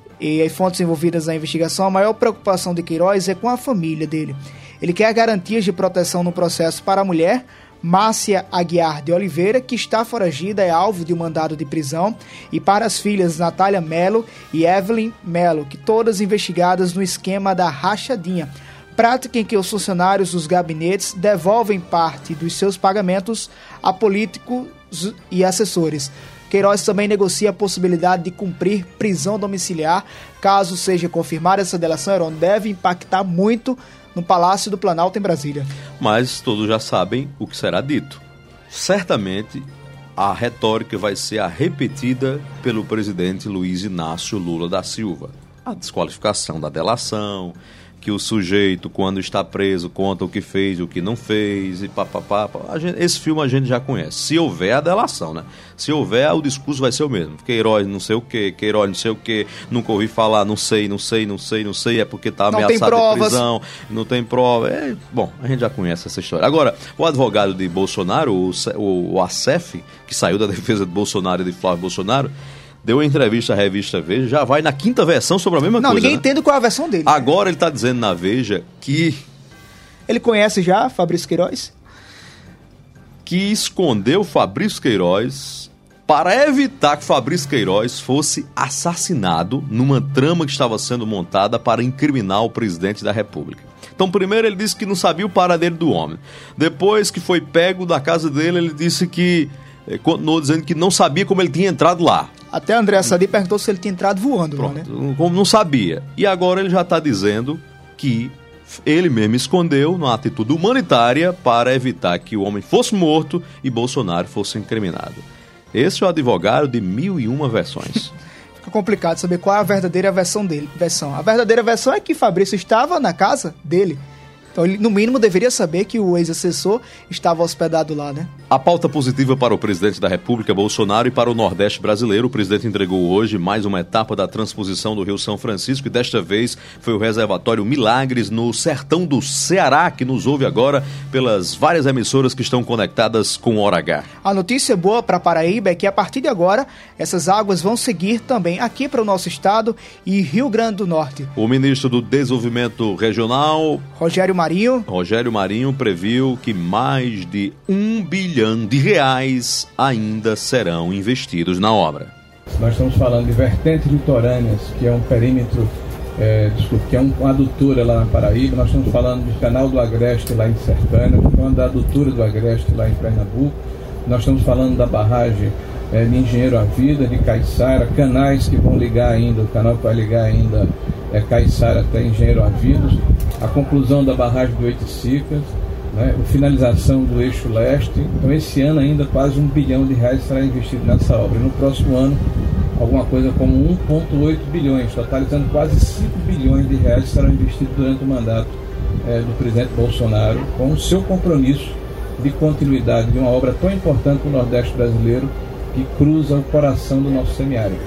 e as fontes envolvidas na investigação, a maior preocupação de Queiroz é com a família dele. Ele quer garantias de proteção no processo para a mulher, Márcia Aguiar de Oliveira, que está foragida, é alvo de um mandado de prisão, e para as filhas Natália Melo e Evelyn Melo, que todas investigadas no esquema da rachadinha, prática em que os funcionários dos gabinetes devolvem parte dos seus pagamentos a políticos e assessores. Queiroz também negocia a possibilidade de cumprir prisão domiciliar, caso seja confirmada essa delação. Heron, deve impactar muito no Palácio do Planalto em Brasília. Mas todos já sabem o que será dito. Certamente a retórica vai ser a repetida pelo presidente Luiz Inácio Lula da Silva. A desqualificação da delação, que o sujeito, quando está preso, conta o que fez e o que não fez, e papapá. Esse filme a gente já conhece. Se houver a delação, né? Se houver, o discurso vai ser o mesmo. Queiroz não sei o quê, Queiroz não sei o quê, nunca ouvi falar, não sei, não sei, não sei, não sei, é porque está ameaçado de prisão, não tem prova. É, bom, a gente já conhece essa história. Agora, o advogado de Bolsonaro, o, o, o Acef, que saiu da defesa de Bolsonaro e de Flávio Bolsonaro, deu uma entrevista à revista Veja, já vai na quinta versão sobre a mesma não, coisa. Não, ninguém né? entende qual é a versão dele. Agora ele está dizendo na Veja que... Ele conhece já Fabrício Queiroz? Que escondeu Fabrício Queiroz para evitar que Fabrício Queiroz fosse assassinado numa trama que estava sendo montada para incriminar o presidente da República. Então, primeiro ele disse que não sabia o paradeiro do homem. Depois que foi pego da casa dele, ele disse que... continuou dizendo que não sabia como ele tinha entrado lá. Até André Sadi perguntou se ele tinha entrado voando. Pronto, lá, né? Como não sabia. E agora ele já está dizendo que ele mesmo escondeu numa atitude humanitária para evitar que o homem fosse morto e Bolsonaro fosse incriminado. Esse é o advogado de mil e uma versões. Fica complicado saber qual é a verdadeira versão dele. Versão. A verdadeira versão é que Fabrício estava na casa dele. Então ele, no mínimo, deveria saber que o ex-assessor estava hospedado lá, né? A pauta positiva para o presidente da República, Bolsonaro, e para o Nordeste brasileiro. O presidente entregou hoje mais uma etapa da transposição do Rio São Francisco e desta vez foi o reservatório Milagres no sertão do Ceará, que nos ouve agora pelas várias emissoras que estão conectadas com o Hora H. A notícia boa para Paraíba é que a partir de agora essas águas vão seguir também aqui para o nosso estado e Rio Grande do Norte. O ministro do Desenvolvimento Regional, Rogério Marinho, Rogério Marinho previu que mais de um bilhão de reais ainda serão investidos na obra. Nós estamos falando de vertentes litorâneas, que é um perímetro, é, desculpa, que é um, uma adutora lá na Paraíba. Nós estamos falando do canal do Agreste lá em Sertânia, estamos falando da adutora do Agreste lá em Pernambuco. Nós estamos falando da barragem é, de Engenheiro à Vida, de Caiçara, canais que vão ligar ainda, o canal que vai ligar ainda é Caiçara até Engenheiro à Vida, a conclusão da barragem do Oiticicas, né, a finalização do eixo leste. Então esse ano ainda quase um bilhão de reais será investido nessa obra. E no próximo ano, alguma coisa como um vírgula oito bilhões, totalizando quase cinco bilhões de reais serão investidos durante o mandato é, do presidente Bolsonaro, com o seu compromisso de continuidade de uma obra tão importante para o Nordeste brasileiro, que cruza o coração do nosso semiárido.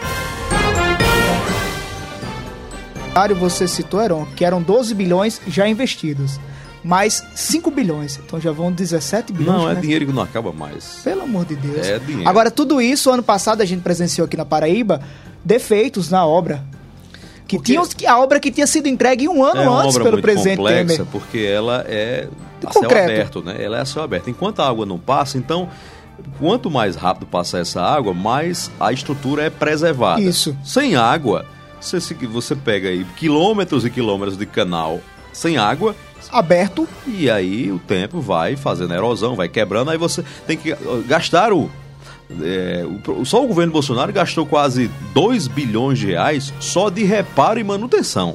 Você citou, Heron, que eram doze bilhões já investidos, mais cinco bilhões, então já vão dezessete bilhões. Não, é né? Dinheiro que não acaba mais. Pelo amor de Deus. É dinheiro. Agora, tudo isso, ano passado a gente presenciou aqui na Paraíba, defeitos na obra. Que tinham, que a obra que tinha sido entregue um ano é uma antes obra pelo muito presidente complexa, Temer. Porque ela é a concreto. céu aberto, né? Ela é a céu aberto. Enquanto a água não passa, então, quanto mais rápido passar essa água, mais a estrutura é preservada. Isso. Sem água, você, você pega aí quilômetros e quilômetros de canal sem água, aberto, e aí o tempo vai fazendo erosão, vai quebrando, aí você tem que gastar o... É, o só o governo Bolsonaro gastou quase dois bilhões de reais só de reparo e manutenção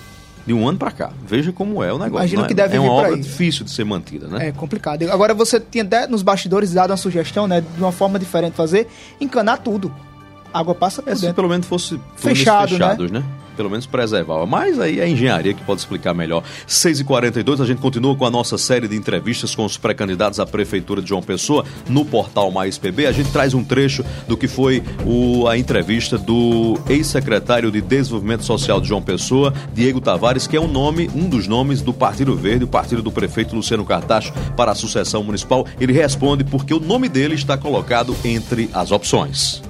de um ano para cá. Veja como é o negócio. Imagino é? que deve é vir uma por obra aí. Difícil de ser mantida, né? É complicado. Agora você tinha até nos bastidores dado uma sugestão, né, de uma forma diferente de fazer, encanar tudo. A água passa por é, dentro. Se pelo menos fosse fechado, fechados, né? né? Pelo menos preservava. Mas aí é a engenharia que pode explicar melhor. seis e quarenta e dois, a gente continua com a nossa série de entrevistas com os pré-candidatos à Prefeitura de João Pessoa no portal Mais P B. A gente traz um trecho do que foi o, a entrevista do ex-secretário de Desenvolvimento Social de João Pessoa, Diego Tavares, que é um nome, um dos nomes do Partido Verde, o partido do prefeito Luciano Cartacho para a sucessão municipal. Ele responde porque o nome dele está colocado entre as opções.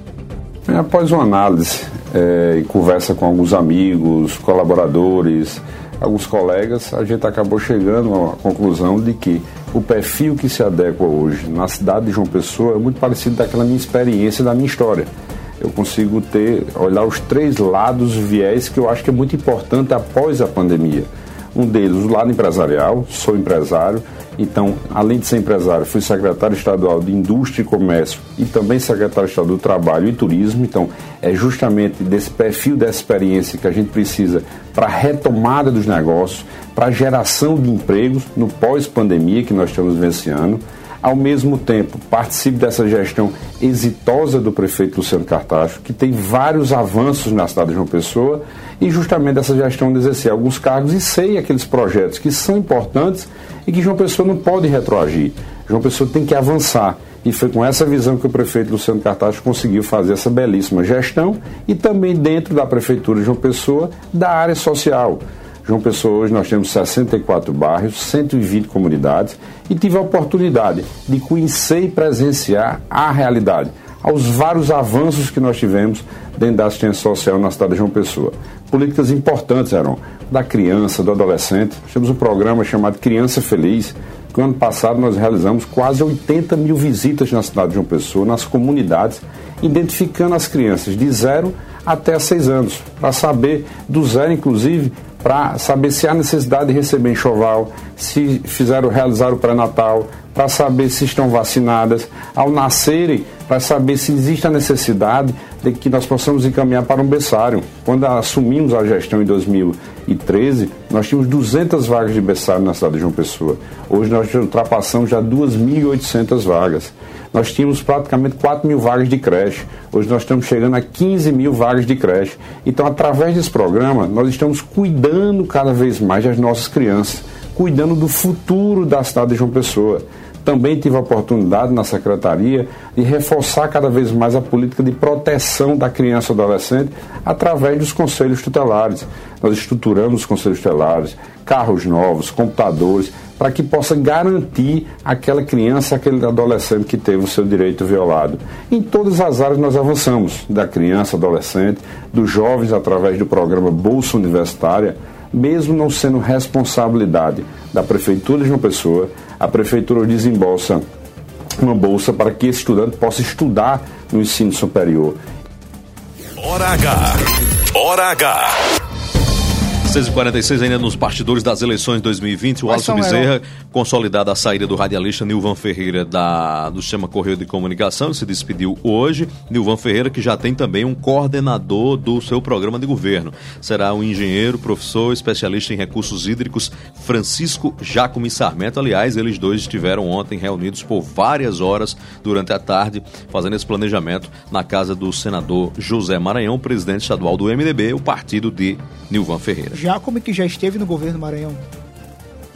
Após uma análise é, e conversa com alguns amigos, colaboradores, alguns colegas, a gente acabou chegando à conclusão de que o perfil que se adequa hoje na cidade de João Pessoa é muito parecido daquela minha experiência, da minha história. Eu consigo ter, olhar os três lados, viés que eu acho que é muito importante após a pandemia. Um deles, o lado empresarial, sou empresário, então, além de ser empresário, fui secretário estadual de Indústria e Comércio e também secretário estadual do Trabalho e Turismo, então é justamente desse perfil, dessa experiência que a gente precisa para a retomada dos negócios, para a geração de empregos no pós-pandemia que nós estamos vivenciando. Ao mesmo tempo, participe dessa gestão exitosa do prefeito Luciano Cartacho, que tem vários avanços na cidade de João Pessoa, e justamente dessa gestão de exercer alguns cargos e sei aqueles projetos que são importantes e que João Pessoa não pode retroagir. João Pessoa tem que avançar. E foi com essa visão que o prefeito Luciano Cartacho conseguiu fazer essa belíssima gestão e também dentro da prefeitura de João Pessoa, da área social. João Pessoa, hoje nós temos sessenta e quatro bairros, cento e vinte comunidades e tive a oportunidade de conhecer e presenciar a realidade, aos vários avanços que nós tivemos dentro da assistência social na cidade de João Pessoa. Políticas importantes, Heron, da criança, do adolescente. Nós temos um programa chamado Criança Feliz, que no ano passado nós realizamos quase oitenta mil visitas na cidade de João Pessoa, nas comunidades, identificando as crianças de zero até seis anos, para saber, do zero inclusive, para saber se há necessidade de receber enxoval, se fizeram realizar o pré-natal, para saber se estão vacinadas, ao nascerem, para saber se existe a necessidade de que nós possamos encaminhar para um berçário. Quando assumimos a gestão em dois mil e treze, nós tínhamos duzentas vagas de berçário na cidade de João Pessoa. Hoje nós ultrapassamos já duas mil e oitocentas vagas. Nós tínhamos praticamente quatro mil vagas de creche. Hoje nós estamos chegando a quinze mil vagas de creche. Então, através desse programa, nós estamos cuidando cada vez mais das nossas crianças, cuidando do futuro da cidade de João Pessoa. Também tive a oportunidade na secretaria de reforçar cada vez mais a política de proteção da criança e do adolescente através dos conselhos tutelares. Nós estruturamos os conselhos tutelares, carros novos, computadores, para que possa garantir aquela criança, aquele adolescente que teve o seu direito violado. Em todas as áreas nós avançamos, da criança, adolescente, dos jovens através do programa Bolsa Universitária, mesmo não sendo responsabilidade da Prefeitura de João Pessoa, a Prefeitura desembolsa uma bolsa para que esse estudante possa estudar no ensino superior. Hora H. Hora H. seis e quarenta e seis, ainda nos bastidores das eleições de dois mil e vinte, o Alisson Bezerra, consolidada a saída do radialista Nilvan Ferreira da, do sistema Correio de Comunicação, se despediu hoje. Nilvan Ferreira, que já tem também um coordenador do seu programa de governo. Será um engenheiro, professor, especialista em recursos hídricos, Francisco Jacome Sarmento. Aliás, eles dois estiveram ontem reunidos por várias horas durante a tarde, fazendo esse planejamento na casa do senador José Maranhão, presidente estadual do M D B, o partido de Nilvan Ferreira. Jacome, que já esteve no governo do Maranhão.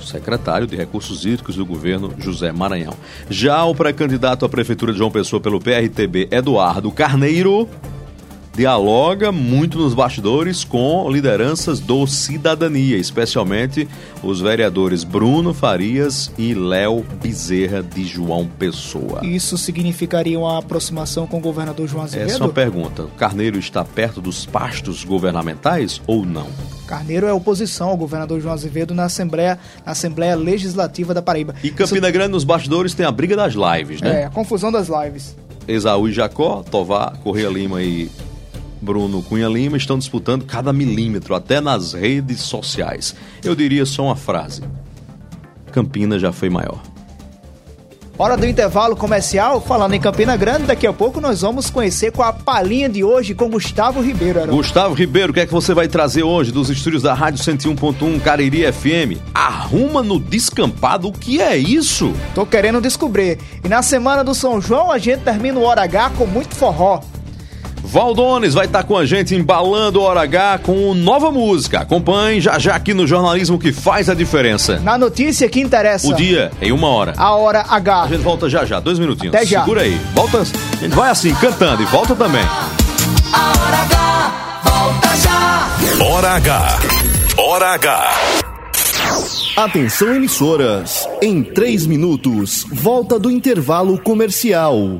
secretário de Recursos Hídricos do governo José Maranhão. Já o pré-candidato à Prefeitura de João Pessoa pelo P R T B, Eduardo Carneiro, dialoga muito nos bastidores com lideranças do Cidadania, especialmente os vereadores Bruno Farias e Léo Bezerra de João Pessoa. Isso significaria uma aproximação com o governador João Azevedo? Essa é uma pergunta. O Carneiro está perto dos pastos governamentais ou não? Carneiro é oposição ao governador João Azevedo na Assembleia, na Assembleia Legislativa da Paraíba. E Campina Isso... Grande, nos bastidores, tem a briga das lives, né? É, a confusão das lives. Esaú e Jacó, Tovar, Correia Lima e Bruno Cunha Lima estão disputando cada milímetro, até nas redes sociais. Eu diria só uma frase: Campina já foi maior. Hora do intervalo comercial. Falando em Campina Grande, daqui a pouco nós vamos conhecer com a palhinha de hoje com Gustavo Ribeiro. Heron. Gustavo Ribeiro, o que é que você vai trazer hoje dos estúdios da Rádio cento e um ponto um Cariri F M? Arruma no descampado, o que é isso? Tô querendo descobrir. E na semana do São João a gente termina o Hora H com muito forró. Valdones vai estar com a gente embalando o Hora H com nova música. Acompanhe já já aqui no jornalismo que faz a diferença. Na notícia que interessa. O dia em uma hora. A Hora H. A gente volta já já, dois minutinhos. Até já. Segura aí. Volta, a gente vai assim, cantando e volta também. A Hora H, volta já. Hora H. Hora H. Atenção, emissoras. Em três minutos, volta do intervalo comercial.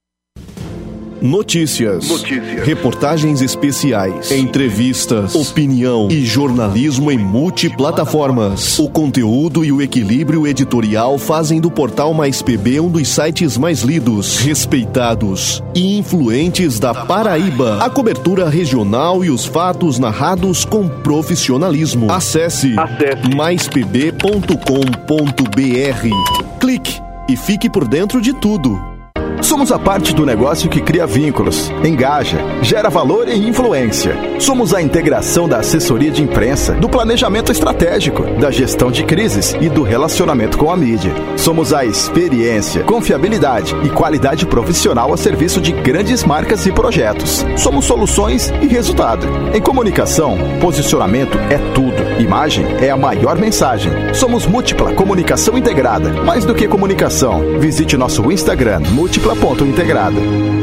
Notícias, Notícias, reportagens especiais, entrevistas, opinião e jornalismo em multiplataformas. O conteúdo e o equilíbrio editorial fazem do Portal Mais P B um dos sites mais lidos, respeitados e influentes da Paraíba. A cobertura regional e os fatos narrados com profissionalismo. Acesse, Acesse. mais p b ponto com ponto b r. Clique e fique por dentro de tudo. Somos a parte do negócio que cria vínculos, engaja, gera valor e influência. Somos a integração da assessoria de imprensa, do planejamento estratégico, da gestão de crises e do relacionamento com a mídia. Somos a experiência, confiabilidade e qualidade profissional a serviço de grandes marcas e projetos. Somos soluções e resultado. Em comunicação, posicionamento é tudo. Imagem é a maior mensagem. Somos Múltipla Comunicação Integrada. Mais do que comunicação, visite nosso Instagram, Múltipla Ponto Integrada.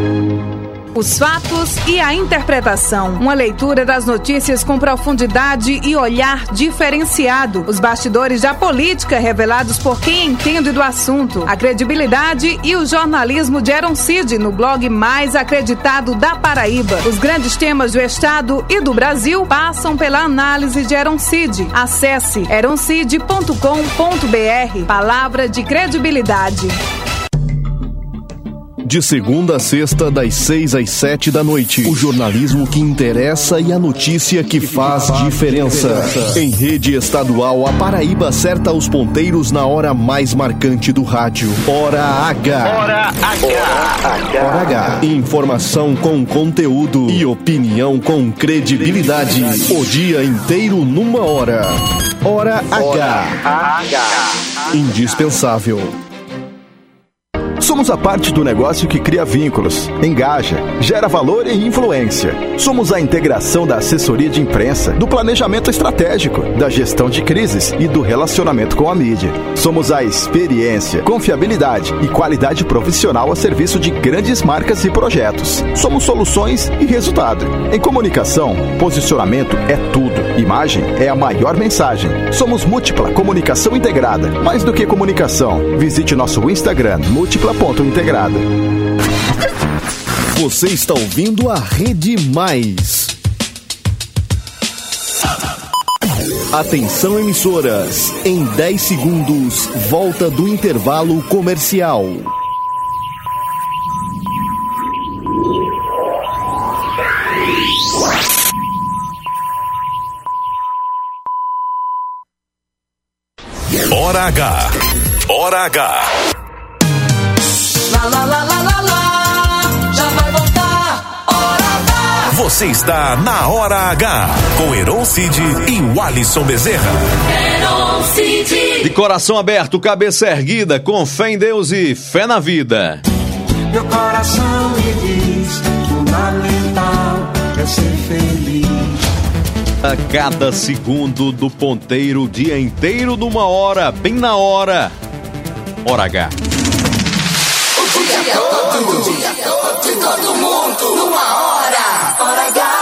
Os fatos e a interpretação. Uma leitura das notícias com profundidade e olhar diferenciado. Os bastidores da política revelados por quem entende do assunto. A credibilidade e o jornalismo de Heron Cid no blog mais acreditado da Paraíba. Os grandes temas do estado e do Brasil passam pela análise de Heron Cid. Acesse heron cid ponto com ponto b r. Palavra de credibilidade. De segunda a sexta, das seis às sete da noite. O jornalismo que interessa e a notícia que faz diferença. Em rede estadual, a Paraíba acerta os ponteiros na hora mais marcante do rádio. Hora H. Hora H. Hora H. Informação com conteúdo e opinião com credibilidade. O dia inteiro numa hora. Hora H. Indispensável. Somos a parte do negócio que cria vínculos, engaja, gera valor e influência. Somos a integração da assessoria de imprensa, do planejamento estratégico, da gestão de crises e do relacionamento com a mídia. Somos a experiência, confiabilidade e qualidade profissional a serviço de grandes marcas e projetos. Somos soluções e resultado. Em comunicação, posicionamento é tudo. Imagem é a maior mensagem. Somos Múltipla Comunicação Integrada. Mais do que comunicação, visite nosso Instagram, Múltipla Ponto Integrada. Você está ouvindo a Rede Mais. Atenção, emissoras. Em dez segundos, volta do intervalo comercial. Hora H. Hora H. Lá, lá, lá, lá, lá, lá, já vai voltar, Hora H. Você está na Hora H, com Heron Cid e Walisson Bezerra. Heron Cid. De coração aberto, cabeça erguida, com fé em Deus e fé na vida. Meu coração me diz, fundamental é ser feliz. A cada segundo do ponteiro, o dia inteiro numa hora, bem na hora. Hora H. O dia todo, o dia todo, de todo mundo, numa hora. Hora H.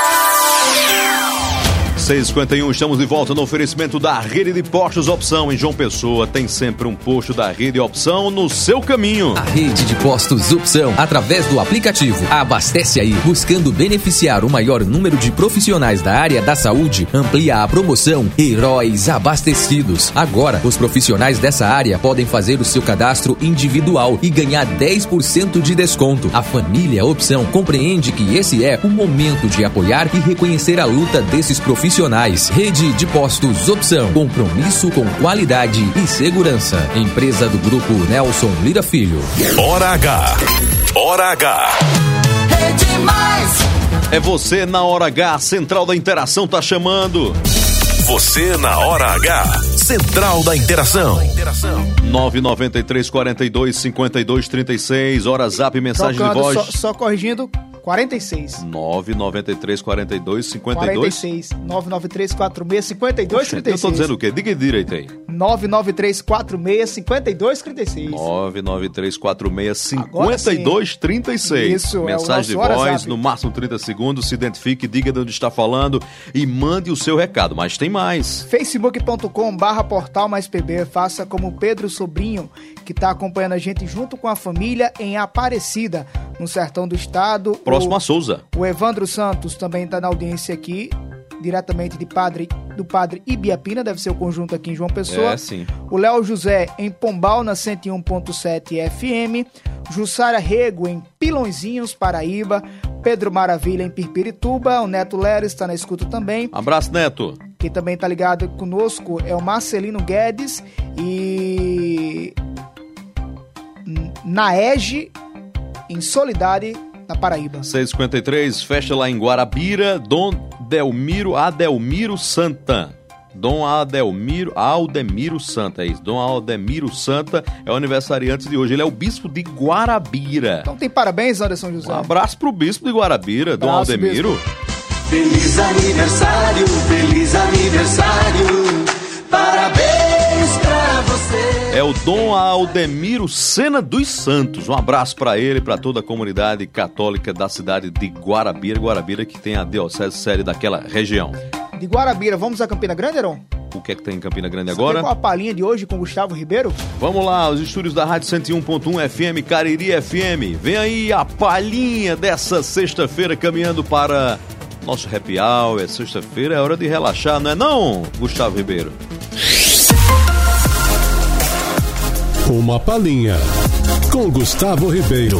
seis e cinquenta e um, estamos de volta no oferecimento da Rede de Postos Opção. Em João Pessoa tem sempre um posto da Rede Opção no seu caminho. A Rede de Postos Opção, através do aplicativo, abastece aí, buscando beneficiar o maior número de profissionais da área da saúde. Amplia a promoção Heróis Abastecidos. Agora, os profissionais dessa área podem fazer o seu cadastro individual e ganhar dez por cento de desconto. A família Opção compreende que esse é o momento de apoiar e reconhecer a luta desses profissionais. Rede de Postos Opção. Compromisso com qualidade e segurança. Empresa do Grupo Nelson Lira Filho. Hora H. Hora H. Rede Mais. É você na Hora H. Central da Interação tá chamando. Você na Hora H. Central da Interação. nove nove três, quatro dois, cinco dois três seis. Hora Zap, mensagem Trocando, de voz. Só, só corrigindo, quarenta e seis. nove nove três, quatro dois, cinco dois. quarenta e seis. nove nove três, quatro seis, cinco dois três seis. Eu tô dizendo o quê? Diga direito aí. nove nove três, quatro seis, cinco dois três seis. nove nove três, quatro seis, cinco dois três seis. Isso, mensagem é o de nosso voz, WhatsApp. no máximo trinta segundos. Se identifique, diga de onde está falando e mande o seu recado. Mas tem mais. facebook ponto com barra portal mais P B. Faça como o Pedro Sobrinho, que está acompanhando a gente junto com a família em Aparecida, no sertão do estado. Próximo o, a Souza. O Evandro Santos também está na audiência aqui, diretamente de padre, do Padre Ibiapina, deve ser o conjunto aqui em João Pessoa. É, sim. O Léo José em Pombal, na cento e um ponto sete F M. Jussara Rego em Pilõezinhos, Paraíba. Pedro Maravilha em Pirpirituba. O Neto Leres está na escuta também. Abraço, Neto. Quem também está ligado conosco é o Marcelino Guedes e Naege em Solidade, na Paraíba. seis e cinquenta e três, festa lá em Guarabira, Dom Delmiro Adelmiro Santa. Dom Adelmiro, Aldemiro Santa, é isso. Dom Aldemiro Santa é o aniversariante de hoje. Ele é o bispo de Guarabira. Então tem parabéns, Anderson José. Um abraço pro bispo de Guarabira, Dom Abraço, Aldemiro. bispo. Feliz aniversário, feliz aniversário, parabéns pra você. É o Dom Aldemiro Sena dos Santos. Um abraço para ele e para toda a comunidade católica da cidade de Guarabira. Guarabira que tem a diocese sede daquela região. De Guarabira, vamos a Campina Grande, Heron? O que é que tem em Campina Grande Você agora? tem qual a palhinha de hoje com Gustavo Ribeiro? Vamos lá, os estúdios da Rádio cento e um ponto um F M, Cariri F M. Vem aí a palhinha dessa sexta-feira caminhando para nosso happy hour. É sexta-feira, é hora de relaxar, não é não, Gustavo Ribeiro? Uma palhinha com Gustavo Ribeiro.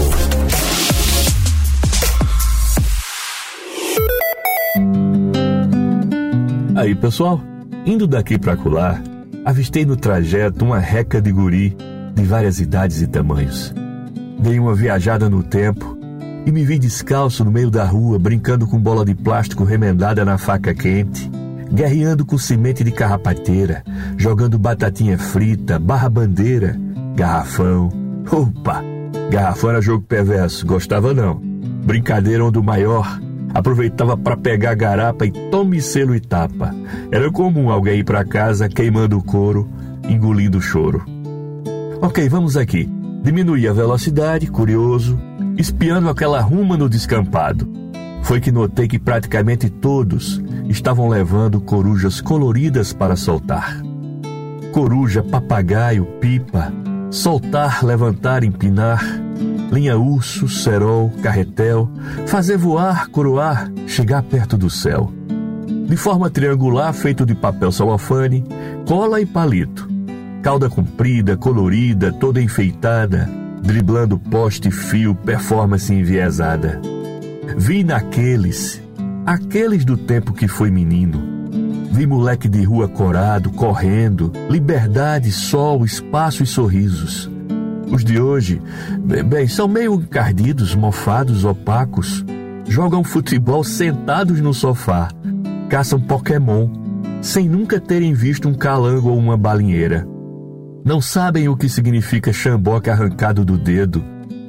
Aí, pessoal, indo daqui pra acolá, avistei no trajeto uma reca de guri de várias idades e tamanhos. Dei uma viajada no tempo e me vi descalço no meio da rua, brincando com bola de plástico remendada na faca quente, guerreando com semente de carrapateira, jogando batatinha frita, barra bandeira, garrafão. Opa! Garrafão era jogo perverso, gostava não. Brincadeira onde o maior aproveitava para pegar garapa e tome selo e tapa. Era comum alguém ir para casa queimando o couro, engolindo o choro. Ok, vamos aqui. Diminuí a velocidade, curioso, espiando aquela ruma no descampado. Foi que notei que praticamente todos estavam levando corujas coloridas para soltar. Coruja, papagaio, pipa, soltar, levantar, empinar, linha urso, cerol, carretel, fazer voar, coroar, chegar perto do céu. De forma triangular, feito de papel celofane, cola e palito. Cauda comprida, colorida, toda enfeitada, driblando poste e fio, performance enviesada. Vi naqueles, aqueles do tempo que foi menino. Vi moleque de rua corado, correndo, liberdade, sol, espaço e sorrisos. Os de hoje, bem, são meio encardidos, mofados, opacos. Jogam futebol sentados no sofá. Caçam Pokémon, sem nunca terem visto um calango ou uma balinheira. Não sabem o que significa chamboque arrancado do dedo,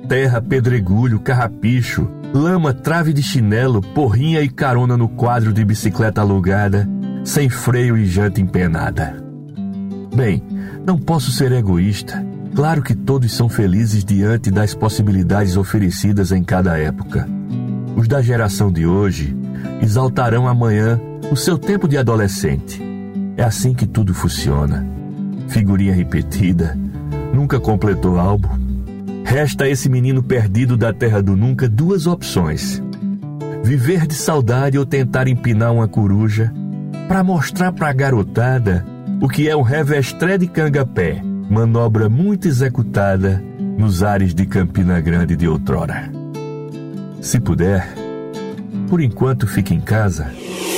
terra, pedregulho, carrapicho, lama, trave de chinelo, porrinha e carona no quadro de bicicleta alugada, sem freio e janta empenada. Bem, não posso ser egoísta. Claro que todos são felizes diante das possibilidades oferecidas em cada época. Os da geração de hoje exaltarão amanhã o seu tempo de adolescente. É assim que tudo funciona. Figurinha repetida, nunca completou álbum. Resta a esse menino perdido da terra do nunca duas opções: viver de saudade ou tentar empinar uma coruja para mostrar pra garotada o que é um revestré de cangapé, manobra muito executada nos ares de Campina Grande de outrora. Se puder, por enquanto fique em casa.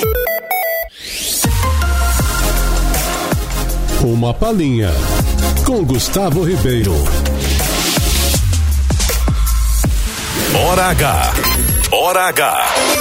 Uma palhinha com Gustavo Ribeiro. Hora H. Hora H.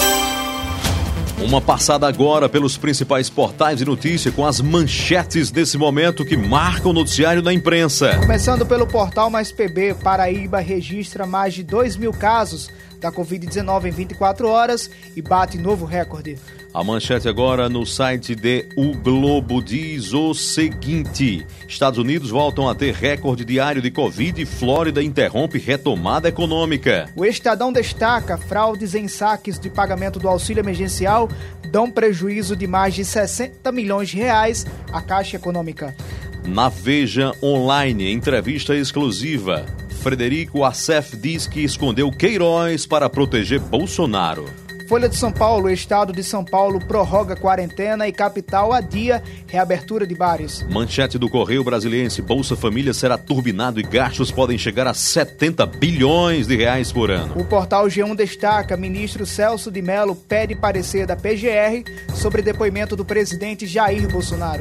Uma passada agora pelos principais portais de notícia com as manchetes desse momento que marcam o noticiário da imprensa. Começando pelo portal Mais P B, Paraíba registra mais de dois mil casos da covid dezenove em vinte e quatro horas e bate novo recorde. A manchete agora no site de O Globo diz o seguinte: Estados Unidos voltam a ter recorde diário de Covid e Flórida interrompe retomada econômica. O Estadão destaca: fraudes em saques de pagamento do auxílio emergencial dão prejuízo de mais de sessenta milhões de reais à Caixa Econômica. Na Veja Online, entrevista exclusiva. Frederico Assef diz que escondeu Queiroz para proteger Bolsonaro. Folha de São Paulo, o Estado de São Paulo prorroga quarentena e capital adia reabertura de bares. Manchete do Correio Brasiliense: Bolsa Família será turbinado e gastos podem chegar a setenta bilhões de reais por ano. O portal G um destaca: ministro Celso de Mello pede parecer da P G R sobre depoimento do presidente Jair Bolsonaro.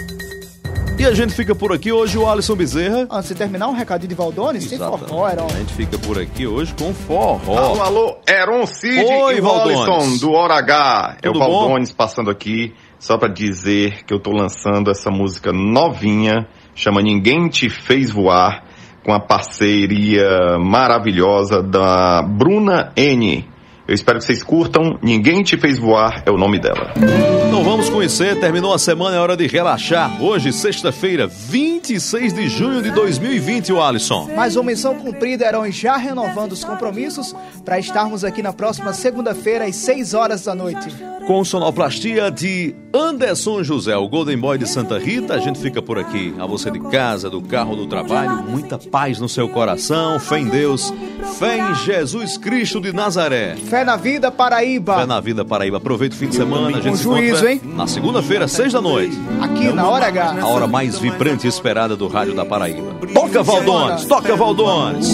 E a gente fica por aqui hoje, o Alisson Bezerra. Antes de terminar, um recadinho de Valdones, tem forró, Heron. A gente fica por aqui hoje com forró. Alô, alô, Heron Cid Oi, e Valdones. Alisson do Hora H. Tudo é o Valdones bom? Passando aqui, só pra dizer que eu tô lançando essa música novinha, chama Ninguém Te Fez Voar, com a parceria maravilhosa da Bruna N. Eu espero que vocês curtam. Ninguém Te Fez Voar é o nome dela. Então vamos conhecer. Terminou a semana, é hora de relaxar. Hoje, sexta-feira, vinte e seis de junho de dois mil e vinte, o Alisson. Mais uma missão cumprida, Heron, já renovando os compromissos para estarmos aqui na próxima segunda-feira às seis horas da noite. Com sonoplastia de Anderson José, o Golden Boy de Santa Rita. A gente fica por aqui. A você de casa, do carro, do trabalho, muita paz no seu coração, fé em Deus, fé em Jesus Cristo de Nazaré. Fé na vida, Paraíba. Fé na vida, Paraíba. Aproveita o fim de semana. A gente Com se juízo, encontra hein? na segunda-feira, seis da noite. Aqui na Hora H. A hora mais vibrante e esperada do rádio da Paraíba. Toca, Valdones! Toca, Valdones!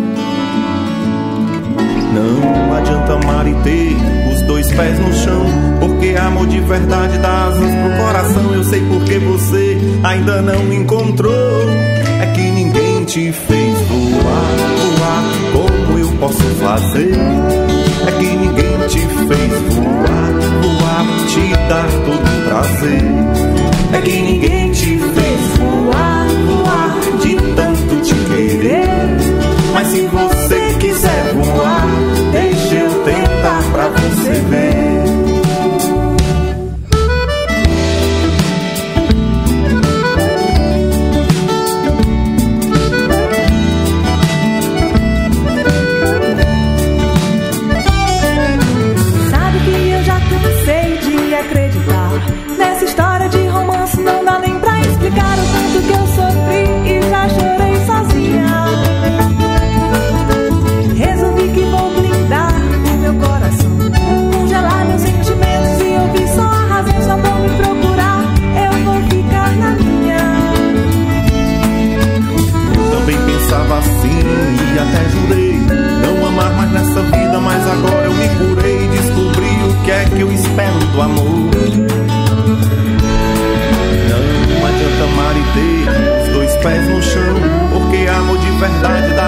Não adianta amar e ter os dois pés no chão, porque amor de verdade dá asas pro coração. Eu sei porque você ainda não me encontrou. É que ninguém te fez voar, voar como eu posso fazer. É que ninguém te fez voar, voar, te dar todo prazer. É que ninguém te fez voar, voar, de tanto te querer. Mas se você quiser voar, deixa eu tentar pra você ver. Sabe que eu já cansei de acreditar nessa história de romance, não dá nem pra explicar o tanto que eu sofri e já chorei sozinha. Resolvi que vou blindar o meu coração, congelar meus sentimentos e ouvir só a razão. Só vou me procurar, eu vou ficar na minha. Também pensava assim e até jurei não amar mais nessa vida, mas agora eu me curei. Descobri o que é que eu espero do amor. Não adianta amar e ter os dois pés no chão, porque amor de verdade dá